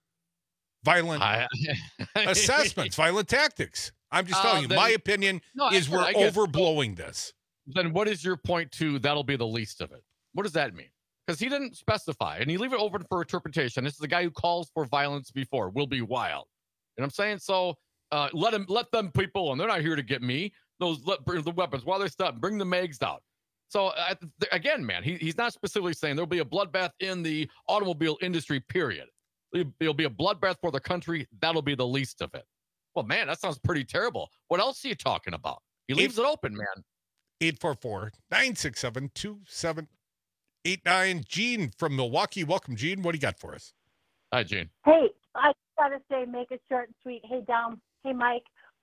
violent I, assessments, violent tactics. I'm just telling uh, you, then, my opinion no, is I, we're I overblowing this. Then what is your point to that'll be the least of it? What does that mean? Because he didn't specify, and he leave it open for interpretation. This is the guy who calls for violence before, will be wild. You know what I'm saying? So uh, let him, let them people, and they're not here to get me. Those let, bring the weapons while they're stuck. Bring the mags out. So uh, th- again, man, he, he's not specifically saying there'll be a bloodbath in the automobile industry, period. It'll be a bloodbath for the country. That'll be the least of it. Well, man, that sounds pretty terrible. What else are you talking about? He leaves it open, man. eight four four, nine six seven, two seven eight nine. Gene from Milwaukee. Welcome, Gene. What do you got for us? Hi, Gene. Hey, I got to say, make it short and sweet. Hey, Dom. Hey, Mike.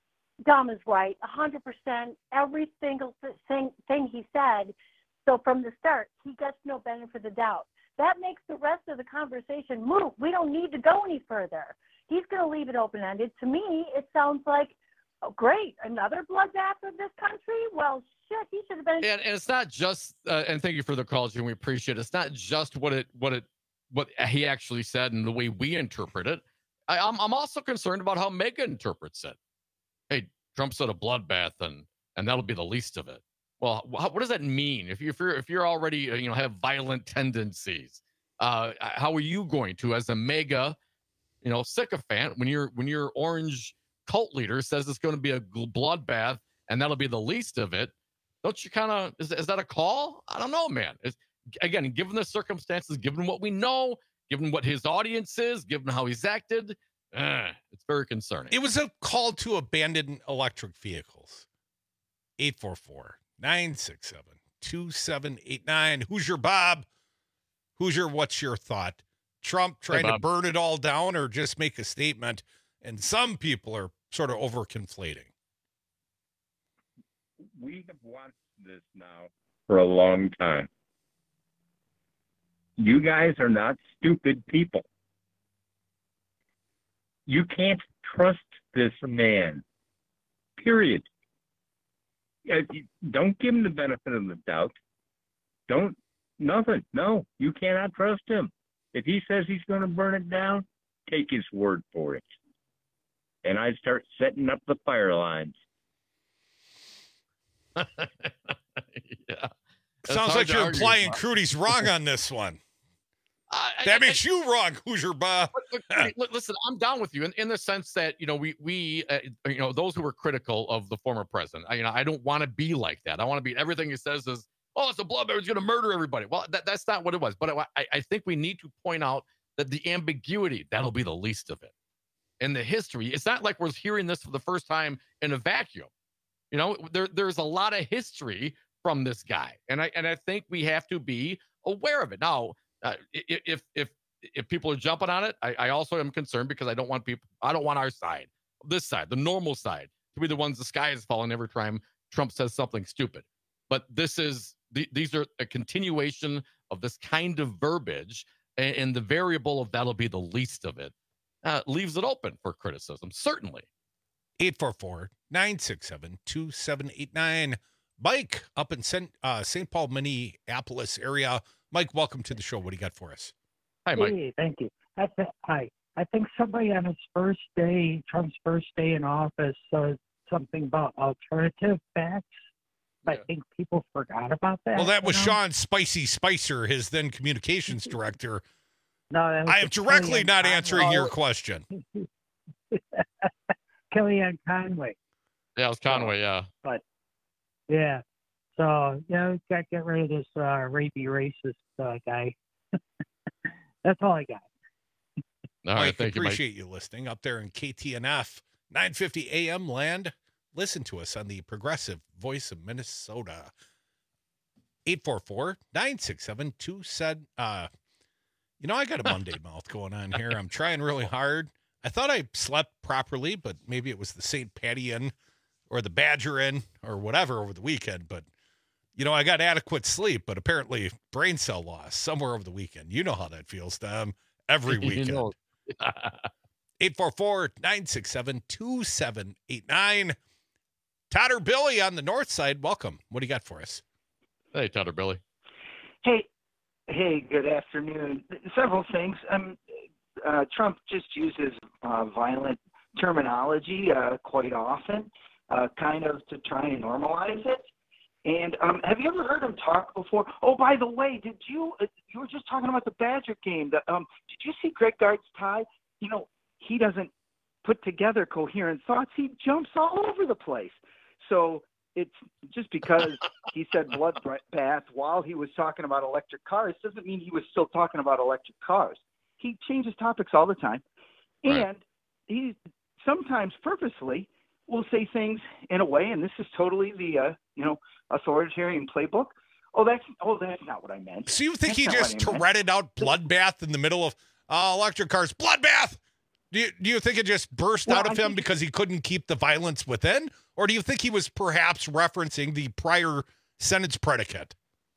Dom is right. one hundred percent. Every single thing, thing he said. So from the start, he gets no benefit of the doubt. That makes the rest of the conversation move. We don't need to go any further. He's going to leave it open-ended. To me, it sounds like, oh, great, another bloodbath of this country? Well, shit, he should have been. And, and it's not just, uh, and thank you for the call, Jim. We appreciate it. It's not just what it, what it, what he actually said and the way we interpret it. I, I'm, I'm also concerned about how Mega interprets it. Hey, Trump said a bloodbath, and and that'll be the least of it. Well, what does that mean? If, you, if you're if you're already, you know, have violent tendencies, uh, how are you going to, as a Mega, you know, sycophant, when your when your orange cult leader says it's going to be a bloodbath and that'll be the least of it? Don't you kind of, is, is that a call? I don't know, man. It's, again, given the circumstances, given what we know, given what his audience is, given how he's acted, uh, it's very concerning. It was a call to abandon electric vehicles. eight four four, nine six seven, two seven eight nine. Who's your Bob? Who's your, what's your thought? Trump trying hey, to burn it all down or just make a statement? And some people are sort of over conflating. We have watched this now for a long time. You guys are not stupid people. You can't trust this man, period. Don't give him the benefit of the doubt. Don't, nothing. No, you cannot trust him. If he says he's going to burn it down, take his word for it. And I'd start setting up the fire lines. Yeah. Sounds like you're implying Crudy's wrong on this one. Uh, that I, makes I, you wrong, Hoosier Bob. Look, look, listen, I'm down with you in, in the sense that, you know, we, we uh, you know, those who were critical of the former president, I, you know, I don't want to be like that. I want to be, everything he says is, oh, it's a bloodbath, he's going to murder everybody. Well, that, that's not what it was. But I, I think we need to point out that the ambiguity, that'll be the least of it. In the history, it's not like we're hearing this for the first time in a vacuum. You know, there, there's a lot of history from this guy. And I, and I think we have to be aware of it. Now, Uh, if if if people are jumping on it, I, I also am concerned because I don't want people. I don't want our side, this side, the normal side, to be the ones the sky is falling every time Trump says something stupid. But this is the, these are a continuation of this kind of verbiage, and, and the variable of that'll be the least of it uh, leaves it open for criticism. Certainly. eight four four, nine six seven, two seven eight nine. Mike up in Saint Uh, Saint Paul, Minneapolis area. Mike, welcome to the show. What do you got for us? Hi, Mike. Hey, thank you. I th- hi. I think somebody on his first day, Trump's first day in office, said something about alternative facts. Yeah. I think people forgot about that. Well, that was you know? Sean Spicy Spicer, his then communications director. No, that was I am directly Kellyanne not Conway. answering your question. Kellyanne Conway. Yeah, it was Conway, yeah. But, yeah. So, yeah, we got to get rid of this uh, rapey racist uh, guy. That's all I got. All right, Mike, thank you, Mike. appreciate you listening up there in K T N F nine fifty A M land. Listen to us on the progressive voice of Minnesota. eight four four, nine six seven, two said, uh, you know, I got a Monday mouth going on here. I'm trying really hard. I thought I slept properly, but maybe it was the Saint Patty in or the Badger in or whatever over the weekend. But, you know, I got adequate sleep, but apparently brain cell loss somewhere over the weekend. You know how that feels, Tom, every weekend. You know. eight four four, nine six seven, two seven eight nine. Todd or Billy on the north side, welcome. What do you got for us? Hey, Todd or Billy. Hey, hey, good afternoon. Several things. Um, uh, Trump just uses uh, violent terminology uh, quite often, uh, kind of to try and normalize it. And um, have you ever heard him talk before? Oh, by the way, did you uh, you were just talking about the Badger game? The, um, did you see Greg Gard's tie? You know, he doesn't put together coherent thoughts. He jumps all over the place. So it's just because he said bloodbath while he was talking about electric cars doesn't mean he was still talking about electric cars. He changes topics all the time. Right. And he sometimes purposely will say things in a way, and this is totally the, uh, you know, authoritarian playbook. Oh, that's oh, that's not what I meant. So you think That's he not just what I meant. Touretted out bloodbath in the middle of uh, electric cars? Bloodbath! Do you, do you think it just burst Well, out of I him think- because he couldn't keep the violence within? Or do you think he was perhaps referencing the prior sentence predicate?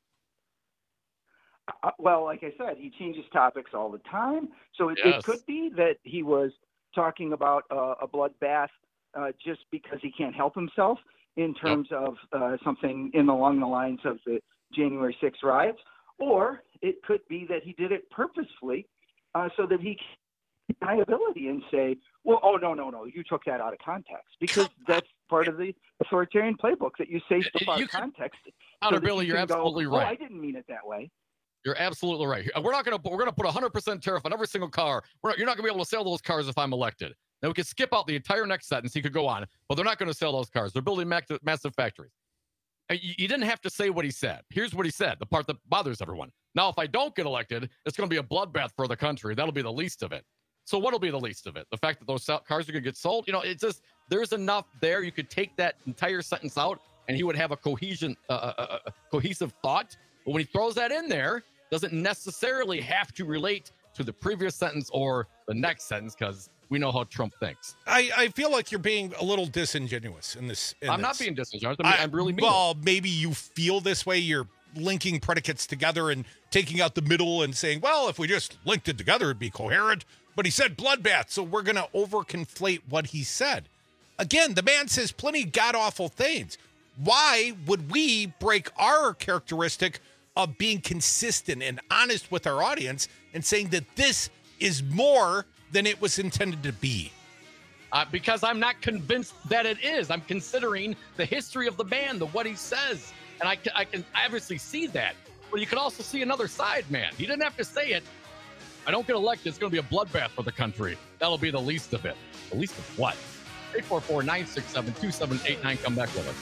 Uh, well, like I said, he changes topics all the time. So it, Yes. it could be that he was talking about uh, a bloodbath uh, just because he can't help himself in terms of uh, something in along the lines of the January sixth riots, or it could be that he did it purposefully uh, so that he can liability and say, well, oh, no, no, no, you took that out of context, because that's part of the authoritarian playbook, that you say stuff out You of can- context. Todd or that Billy, you you're can go, absolutely "Oh, right. I didn't mean it that way. You're absolutely right. We're not going to we're going to put one hundred percent tariff on every single car. We're not, you're not going to be able to sell those cars if I'm elected. Now we could skip out the entire next sentence. He could go on, but they're not going to sell those cars. They're building mac- massive factories. And You, you didn't have to say what he said. Here's what he said, the part that bothers everyone. Now, if I don't get elected, it's going to be a bloodbath for the country. That'll be the least of it. So what'll be the least of it? The fact that those sell- cars are going to get sold? You know, it's just, there's enough there. You could take that entire sentence out and he would have a cohesion, uh, uh, uh, cohesive thought. But when he throws that in there, doesn't necessarily have to relate to the previous sentence or the next sentence, because we know how Trump thinks. I, I feel like you're being a little disingenuous in this. In I'm not this. being disingenuous. I mean, I'm really mean. Well, maybe you feel this way. You're linking predicates together and taking out the middle and saying, well, if we just linked it together, it'd be coherent. But he said bloodbath, so we're going to overconflate what he said. Again, the man says plenty god-awful things. Why would we break our characteristic of being consistent and honest with our audience and saying that this is more than it was intended to be? Uh, because I'm not convinced that it is. I'm considering the history of the man, the what he says. And I can, I can obviously see that. But you can also see another side, man. He didn't have to say it. I don't get elected, it's going to be a bloodbath for the country. That'll be the least of it. The least of what? eight four four, nine six seven, two seven eight nine. Come back with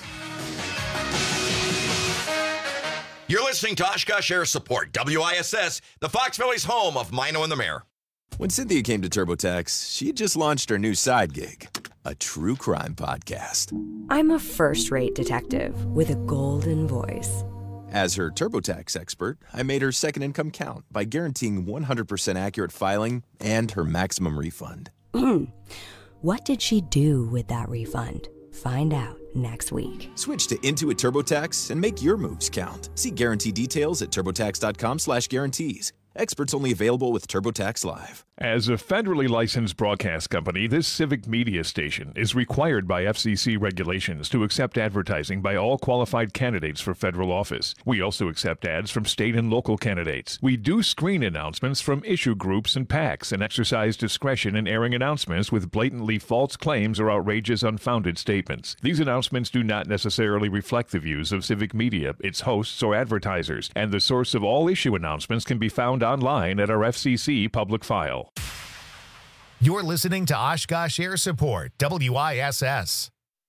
us. You're listening to Oshkosh Air Support, W I S S, the Fox Valley's home of Mino and the Mayor. When Cynthia came to TurboTax, she had just launched her new side gig, a true crime podcast. I'm a first-rate detective with a golden voice. As her TurboTax expert, I made her second income count by guaranteeing one hundred percent accurate filing and her maximum refund. What did she do with that refund? Find out next week. Switch to Intuit TurboTax and make your moves count. See guarantee details at turbotax.com slash guarantees. Experts only available with TurboTax Live. As a federally licensed broadcast company, this civic media station is required by F C C regulations to accept advertising by all qualified candidates for federal office. We also accept ads from state and local candidates. We do screen announcements from issue groups and PACs and exercise discretion in airing announcements with blatantly false claims or outrageous, unfounded statements. These announcements do not necessarily reflect the views of civic media, its hosts, or advertisers, and the source of all issue announcements can be found online at our F C C public file. You're listening to Oshkosh Air Support, W I S S.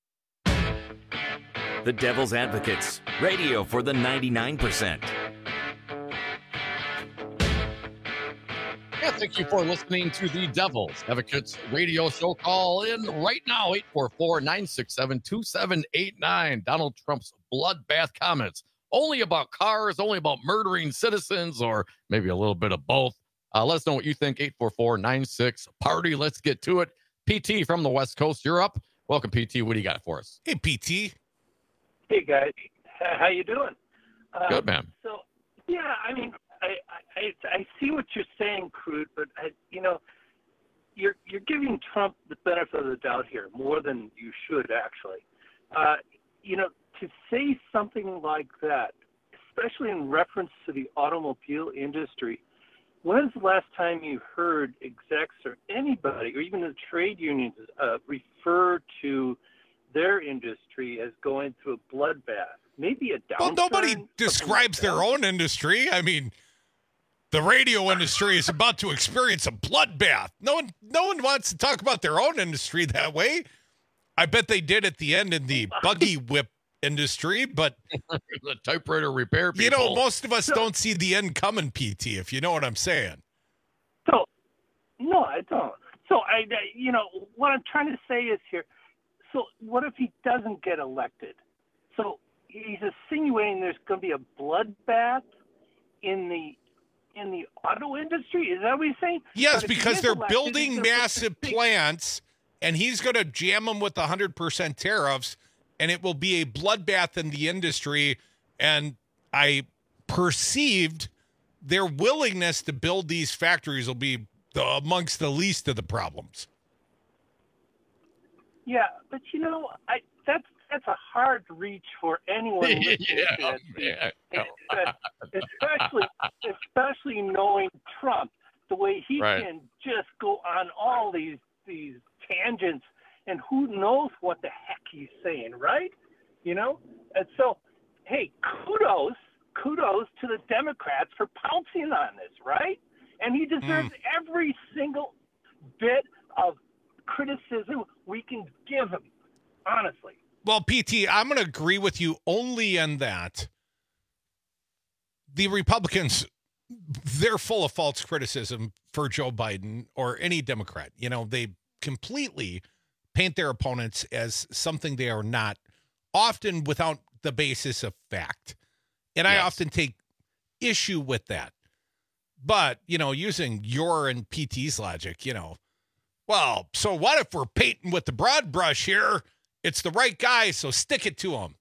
The Devil's Advocates, radio for the ninety-nine percent. Yeah, thank you for listening to the Devil's Advocates radio show. Call in right now, eight four four, nine six seven, two seven eight nine. Donald Trump's bloodbath comments. Only about cars, only about murdering citizens, or maybe a little bit of both. Uh, let us know what you think. eight four four, nine six, party. Let's get to it. P T from the West Coast, you're up. Welcome, P T. What do you got for us? Hey, P T. Hey, guys. How you doing? Uh, Good, man. So, yeah, I mean, I, I I see what you're saying, Crude, but, I, you know, you're you're giving Trump the benefit of the doubt here, more than you should, actually. Uh, you know, to say something like that, especially in reference to the automobile industry, when's the last time you heard execs or anybody, or even the trade unions, uh, refer to their industry as going through a bloodbath? Maybe a downturn. Well, nobody describes like their own industry. I mean, the radio industry is about to experience a bloodbath. No one, no one wants to talk about their own industry that way. I bet they did at the end in the buggy whip industry, but the typewriter repair people. You know, most of us don't see the end coming, P T, if you know what I'm saying. So, no, I don't. So, I, you know, what I'm trying to say is here, so what if he doesn't get elected? So he's insinuating there's going to be a bloodbath in the in the auto industry? Is that what he's saying? Yes, because they're elected, building massive plants, and he's going to jam them with one hundred percent tariffs, and it will be a bloodbath in the industry. And I perceived their willingness to build these factories will be the, amongst the least of the problems. Yeah, but you know, I that's that's a hard reach for anyone listening yeah, to this. especially especially knowing Trump, the way he right. can just go on all these these tangents, and who knows what the heck he's saying, right? You know? And so, hey, kudos, kudos to the Democrats for pouncing on this, right? And he deserves mm. every single bit of criticism we can give him, honestly. Well, P T, I'm going to agree with you only in that the Republicans, they're full of false criticism for Joe Biden or any Democrat. You know, they completely paint their opponents as something they are not, often without the basis of fact. And yes. I often take issue with that. But, you know, using your and P T's logic, you know, well, so what if we're painting with the broad brush here? It's the right guy, so stick it to him.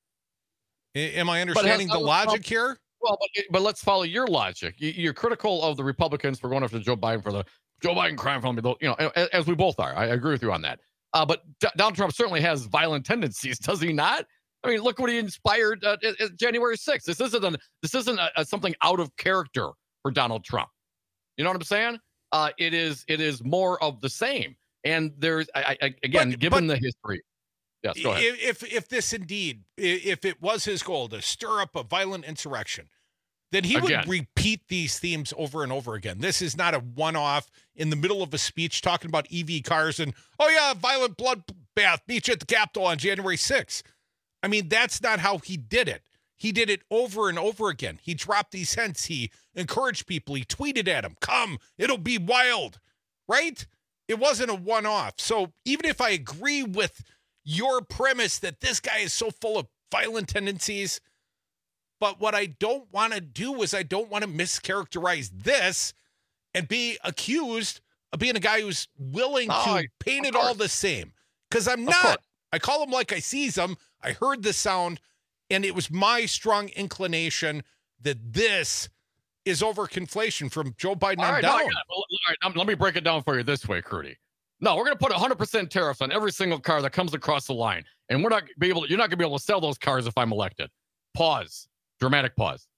Am I understanding the logic here? Well, but, but let's follow your logic. You're critical of the Republicans for going after Joe Biden for the Joe Biden crime film, you know, as we both are. I agree with you on that. Uh, but D- Donald Trump certainly has violent tendencies, does he not? I mean, look what he inspired uh, January sixth. This isn't a, this isn't a, a something out of character for Donald Trump. You know what I'm saying? Uh, it is it is more of the same. And there's I, I, again, but, given but, the history. Yes, go ahead. If if this indeed, if it was his goal to stir up a violent insurrection, then he again. would repeat these themes over and over again. This is not a one-off in the middle of a speech talking about E V cars and, oh yeah, violent bloodbath, meet you at the Capitol on January sixth. I mean, that's not how he did it. He did it over and over again. He dropped these hints. He encouraged people. He tweeted at them, come, it'll be wild, right? It wasn't a one-off. So even if I agree with your premise that this guy is so full of violent tendencies, But what I don't want to do is I don't want to mischaracterize this and be accused of being a guy who's willing Oh, to I- paint of it all course. the same. Because I'm Of not. course. I call him like I sees him. I heard the sound, and it was my strong inclination that this is overconflation from Joe Biden All on right, no, I down. got it. Well, all right, um, let me break it down for you this way, Crudy. No, we're going to put one hundred percent tariffs on every single car that comes across the line, and we're not gonna be able. To, you're not going to be able to sell those cars if I'm elected. Pause. Dramatic pause.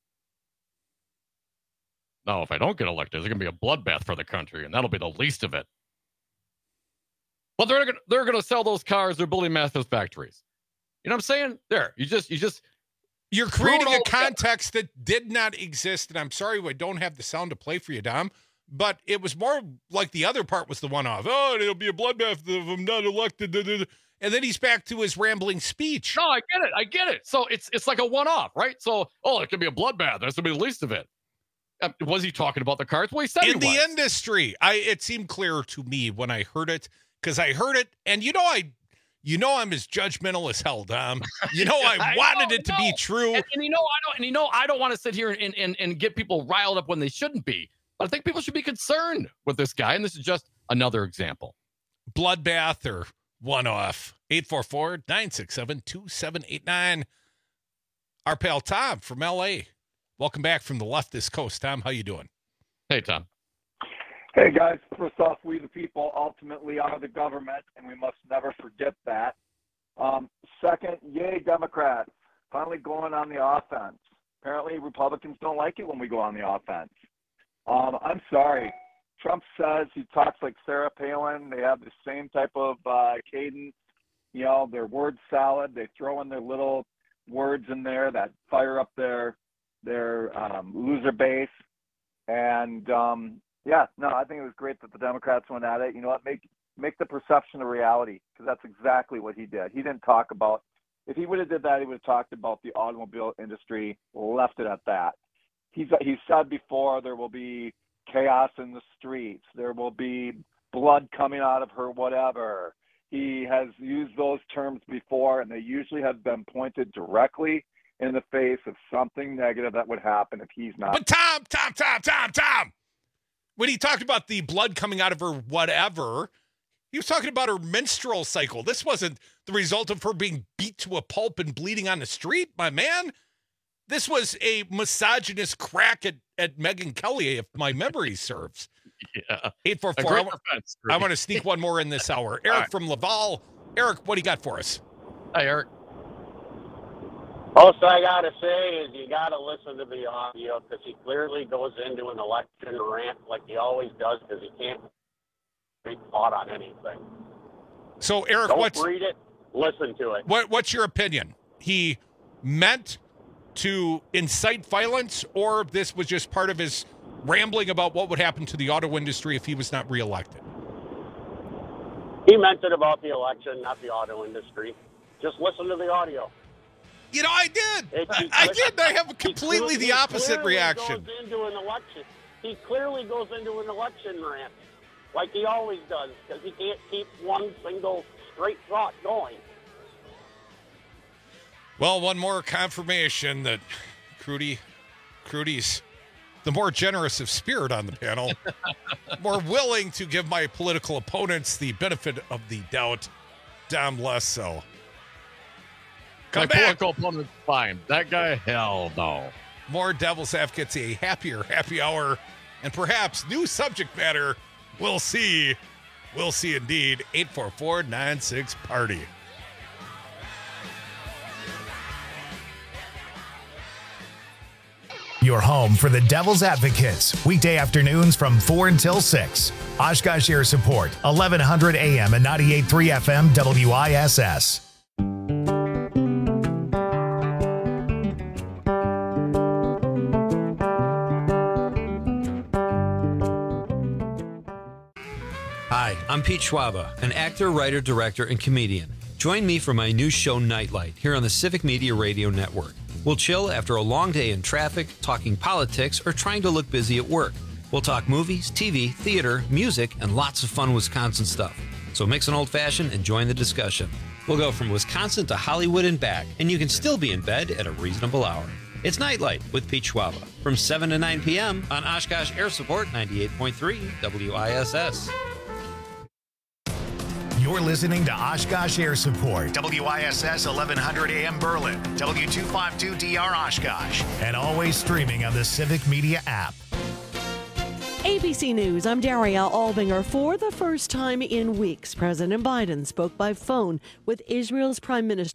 No, if I don't get elected, there's going to be a bloodbath for the country, and that'll be the least of it. But they're going they're going to sell those cars. They're building massive factories. You know what I'm saying? There, you just you just You're threw it creating all a together. context that did not exist, and I'm sorry I don't have the sound to play for you, Dom. But it was more like the other part was the one-off. Oh, it'll be a bloodbath if I'm not elected. da, da, da. And then he's back to his rambling speech. No, I get it. I get it. So it's it's like a one-off, right? So, oh, it could be a bloodbath. That's going to be the least of it. Uh, was he talking about the cards? Well, he said he In the was. industry, I it seemed clear to me when I heard it, because I heard it, and you know I, you know I'm as judgmental as hell, Dom. You know I I wanted know, it to I be know. true. And, and you know I don't. And you know I don't want to sit here and, and and get people riled up when they shouldn't be. But I think people should be concerned with this guy, and this is just another example. Bloodbath or one-off. eight four four, nine six seven, two seven eight nine. Our pal Tom from L A. Welcome back from the leftist coast. Tom, how you doing? Hey, Tom. Hey, guys. First off, we the people ultimately are the government, and we must never forget that. Um, second, yay, Democrats. Finally going on the offense. Apparently, Republicans don't like it when we go on the offense. Um, I'm sorry. Trump says he talks like Sarah Palin. They have the same type of uh, cadence. You know, they're word salad. They throw in their little words in there that fire up their their um, loser base. And um, yeah, no, I think it was great that the Democrats went at it. You know what? Make make the perception a reality, because that's exactly what he did. He didn't talk about. If he would have did that, he would have talked about the automobile industry. Left it at that. He's he said before there will be chaos in the streets. There will be blood coming out of her, whatever. He has used those terms before, and they usually have been pointed directly in the face of something negative that would happen if he's not. But Tom, Tom, Tom, Tom, Tom, when he talked about the blood coming out of her whatever, he was talking about her menstrual cycle. This wasn't the result of her being beat to a pulp and bleeding on the street, my man. This was a misogynist crack at, at Megyn Kelly, if my memory serves. Yeah. eight four four. I, want, I want to sneak one more in this hour. Eric right. from Laval. Eric, what do you got for us? Hi, Eric. Most I got to say is you got to listen to the audio, because he clearly goes into an election rant like he always does, because he can't be caught on anything. So, Eric, Don't what's... read it, listen to it. What, what's your opinion? He meant to incite violence, or this was just part of his rambling about what would happen to the auto industry if he was not reelected? He meant it about the election, not the auto industry. Just listen to the audio. You know, I did. It, I, I did. I have completely the opposite reaction. Goes into an election. He clearly goes into an election rant, like he always does, because he can't keep one single straight thought going. Well, one more confirmation that Crudy, Crudy's the more generous of spirit on the panel, more willing to give my political opponents the benefit of the doubt. Dom less so. Come my back. Political opponent's fine. That guy, hell no. More Devil's Advocates, a happier happy hour, and perhaps new subject matter. We'll see. We'll see indeed. eight four four, nine six, party. Your home for the Devil's Advocates, weekday afternoons from four until six. Oshkosh Air Support, eleven hundred A M and ninety-eight point three F M W I S S. Hi, I'm Pete Schwaba, an actor, writer, director, and comedian. Join me for my new show, Nightlight, here on the Civic Media Radio Network. We'll chill after a long day in traffic, talking politics, or trying to look busy at work. We'll talk movies, T V, theater, music, and lots of fun Wisconsin stuff. So mix an old-fashioned and join the discussion. We'll go from Wisconsin to Hollywood and back, and you can still be in bed at a reasonable hour. It's Nightlight with Pete Schwaba from seven to nine p.m. on Oshkosh Air Support ninety-eight point three W I S S. You're listening to Oshkosh Air Support, W I S S eleven hundred A M Berlin, W two fifty-two D R Oshkosh, and always streaming on the Civic Media app. A B C News, I'm Daria Albinger. For the first time in weeks, President Biden spoke by phone with Israel's Prime Minister